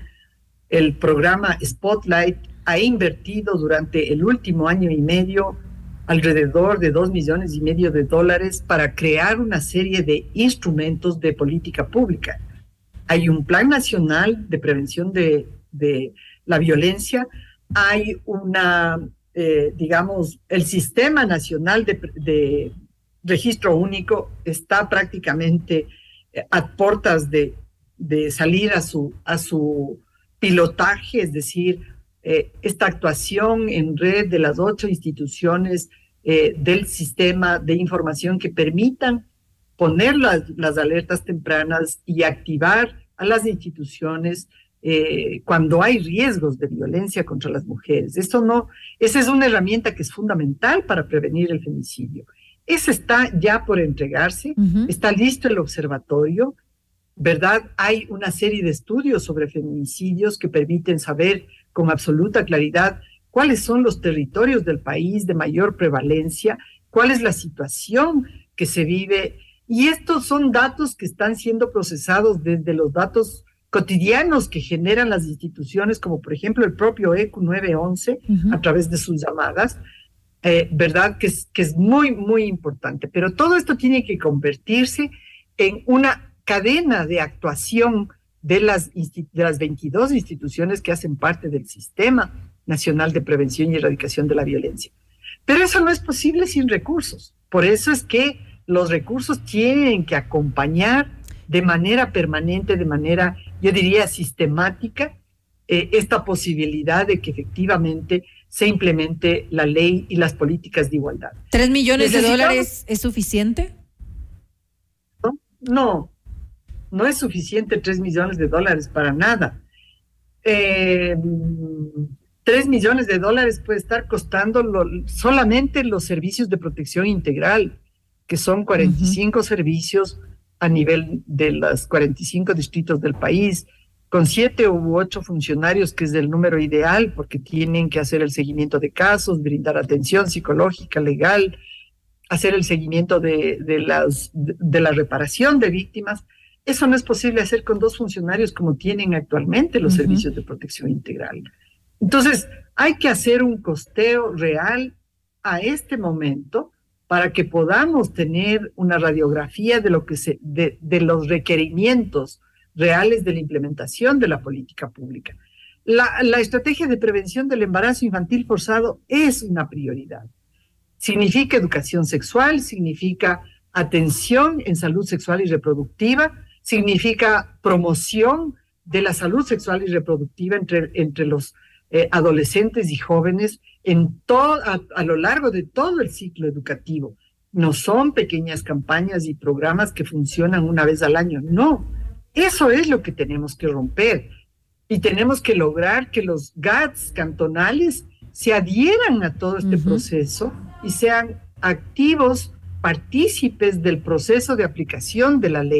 El programa Spotlight ha invertido durante el último año y medio alrededor de dos millones y medio de dólares para crear una serie de instrumentos de política pública. Hay un plan nacional de prevención de, de la violencia, hay una, eh, digamos, el sistema nacional de, de registro único está prácticamente a puertas de, de salir a su, a su pilotaje, es decir, eh, esta actuación en red de las ocho instituciones eh, del sistema de información que permitan poner las, las alertas tempranas y activar a las instituciones eh, cuando hay riesgos de violencia contra las mujeres. Esto no, esa es una herramienta que es fundamental para prevenir el femicidio. Ese está ya por entregarse, uh-huh. está listo el observatorio, ¿verdad? Hay una serie de estudios sobre feminicidios que permiten saber con absoluta claridad cuáles son los territorios del país de mayor prevalencia, cuál es la situación que se vive. Y estos son datos que están siendo procesados desde los datos cotidianos que generan las instituciones, como por ejemplo el propio E Q nueve once, uh-huh. a través de sus llamadas, eh, ¿verdad? Que es, que es muy, muy importante. Pero todo esto tiene que convertirse en una cadena de actuación de las, de las veintidós instituciones que hacen parte del Sistema Nacional de Prevención y Erradicación de la Violencia. Pero eso no es posible sin recursos. Por eso es que los recursos tienen que acompañar de manera permanente, de manera, yo diría, sistemática, eh, esta posibilidad de que efectivamente se implemente la ley y las políticas de igualdad. ¿Tres millones de dólares es suficiente? No, no. No es suficiente tres millones de dólares para nada. Eh, tres millones de dólares puede estar costando lo, solamente los servicios de protección integral, que son cuarenta y cinco uh-huh. servicios a nivel de los cuarenta y cinco distritos del país, con siete u ocho funcionarios, que es el número ideal, porque tienen que hacer el seguimiento de casos, brindar atención psicológica, legal, hacer el seguimiento de, de, las, de, de la reparación de víctimas. Eso no es posible hacer con dos funcionarios como tienen actualmente los uh-huh. servicios de protección integral. Entonces, hay que hacer un costeo real a este momento para que podamos tener una radiografía de, lo que se, de, de los requerimientos reales de la implementación de la política pública. La, la estrategia de prevención del embarazo infantil forzado es una prioridad. Significa educación sexual, significa atención en salud sexual y reproductiva, significa promoción de la salud sexual y reproductiva entre, entre los eh, adolescentes y jóvenes en todo, a, a lo largo de todo el ciclo educativo. No son pequeñas campañas y programas que funcionan una vez al año, no. Eso es lo que tenemos que romper y tenemos que lograr que los G A Ts cantonales se adhieran a todo este uh-huh. proceso y sean activos partícipes del proceso de aplicación de la ley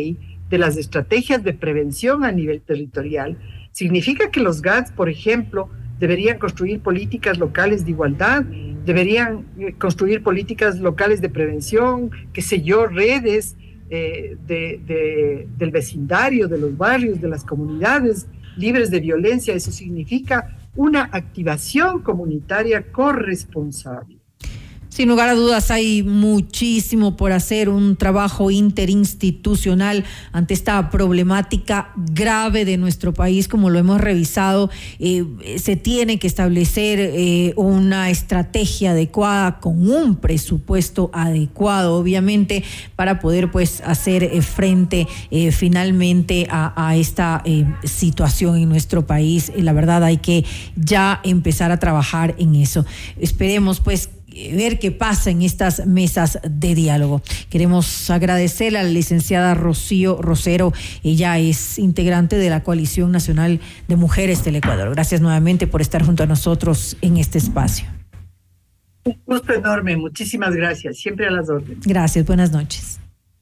de las estrategias de prevención a nivel territorial. Significa que los G A Ts, por ejemplo, deberían construir políticas locales de igualdad, deberían construir políticas locales de prevención, qué sé yo, redes eh, de, de, del vecindario, de los barrios, de las comunidades libres de violencia. Eso significa una activación comunitaria corresponsable. Sin lugar a dudas, hay muchísimo por hacer, un trabajo interinstitucional ante esta problemática grave de nuestro país, como lo hemos revisado. Eh, se tiene que establecer eh, una estrategia adecuada con un presupuesto adecuado, obviamente, para poder pues hacer eh, frente eh, finalmente a, a esta eh, situación en nuestro país. Eh, la verdad, hay que ya empezar a trabajar en eso. Esperemos pues ver qué pasa en estas mesas de diálogo. Queremos agradecer a la licenciada Rocío Rosero. Ella es integrante de la Coalición Nacional de Mujeres del Ecuador. Gracias nuevamente por estar junto a nosotros en este espacio. Un gusto enorme, muchísimas gracias, siempre a las órdenes. Gracias, buenas noches.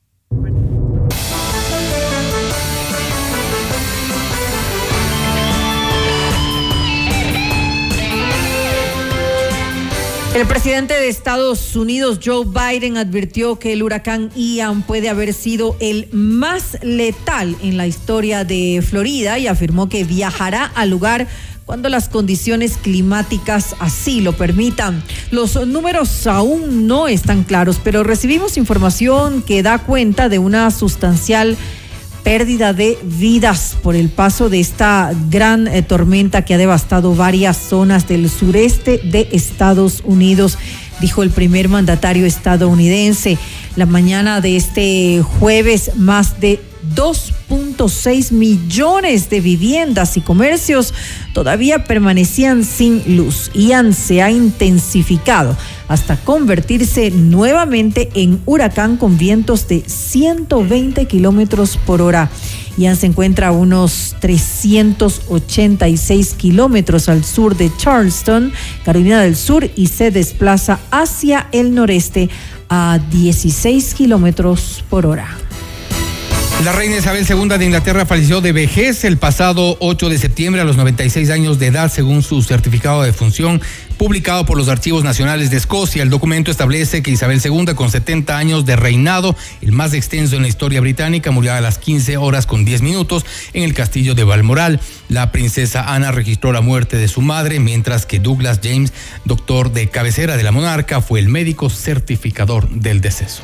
El presidente de Estados Unidos, Joe Biden, advirtió que el huracán Ian puede haber sido el más letal en la historia de Florida y afirmó que viajará al lugar cuando las condiciones climáticas así lo permitan. Los números aún no están claros, pero recibimos información que da cuenta de una sustancial pérdida de vidas por el paso de esta gran eh, tormenta que ha devastado varias zonas del sureste de Estados Unidos, dijo el primer mandatario estadounidense. La mañana de este jueves, más de dos punto seis millones de viviendas y comercios todavía permanecían sin luz. Ian se ha intensificado hasta convertirse nuevamente en huracán con vientos de ciento veinte kilómetros por hora. Ian se encuentra a unos trescientos ochenta y seis kilómetros al sur de Charleston, Carolina del Sur, y se desplaza hacia el noreste a dieciséis kilómetros por hora. La reina Isabel segunda de Inglaterra falleció de vejez el pasado ocho de septiembre a los noventa y seis años de edad, según su certificado de defunción publicado por los Archivos Nacionales de Escocia. El documento establece que Isabel segunda, con setenta años de reinado, el más extenso en la historia británica, murió a las quince horas con diez minutos en el castillo de Balmoral. La princesa Ana registró la muerte de su madre, mientras que Douglas James, doctor de cabecera de la monarca, fue el médico certificador del deceso.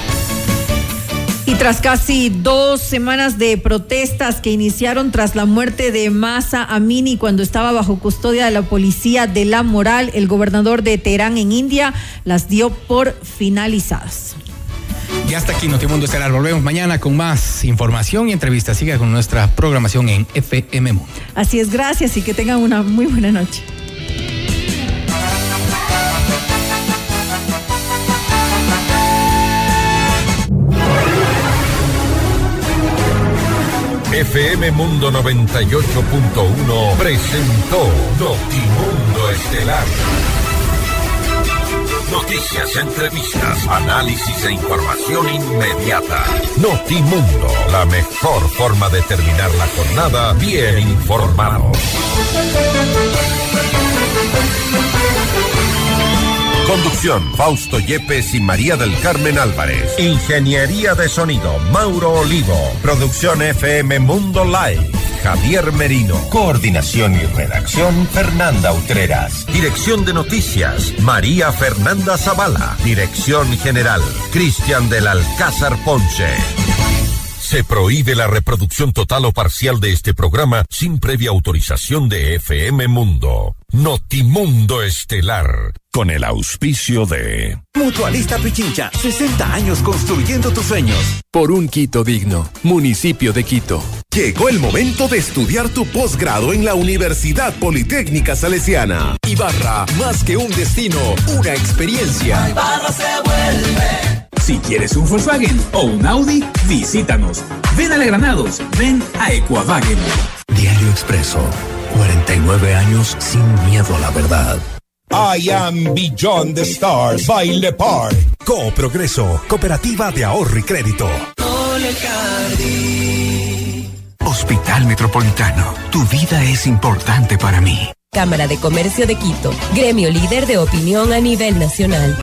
Y tras casi dos semanas de protestas que iniciaron tras la muerte de Mahsa Amini cuando estaba bajo custodia de la policía de la moral, el gobernador de Teherán en India las dio por finalizadas. Y hasta aquí Notimundo Estelar. Volvemos mañana con más información y entrevistas. Siga con nuestra programación en F M Mundo. Así es, gracias y que tengan una muy buena noche. F M Mundo noventa y ocho punto uno presentó Notimundo Estelar. Noticias, entrevistas, análisis e información inmediata. Notimundo, la mejor forma de terminar la jornada bien informados. Conducción, Fausto Yepes y María del Carmen Álvarez. Ingeniería de sonido, Mauro Olivo. Producción F M Mundo Live, Javier Merino. Coordinación y redacción, Fernanda Utreras. Dirección de noticias, María Fernanda Zavala. Dirección general, Cristian del Alcázar Ponce. Se prohíbe la reproducción total o parcial de este programa sin previa autorización de F M Mundo. Notimundo Estelar, con el auspicio de Mutualista Pichincha, sesenta años construyendo tus sueños. Por un Quito digno, municipio de Quito. Llegó el momento de estudiar tu posgrado en la Universidad Politécnica Salesiana. Ibarra, más que un destino, una experiencia. Ibarra se vuelve. Si quieres un Volkswagen o un Audi, visítanos. Ven a Granados, ven a Equavagen. Diario Expreso, cuarenta y nueve años sin miedo a la verdad. I am Beyond the Stars by Le Parc. Co Progreso, Cooperativa de Ahorro y Crédito. Mole Jardín. Hospital Metropolitano, tu vida es importante para mí. Cámara de Comercio de Quito, gremio líder de opinión a nivel nacional.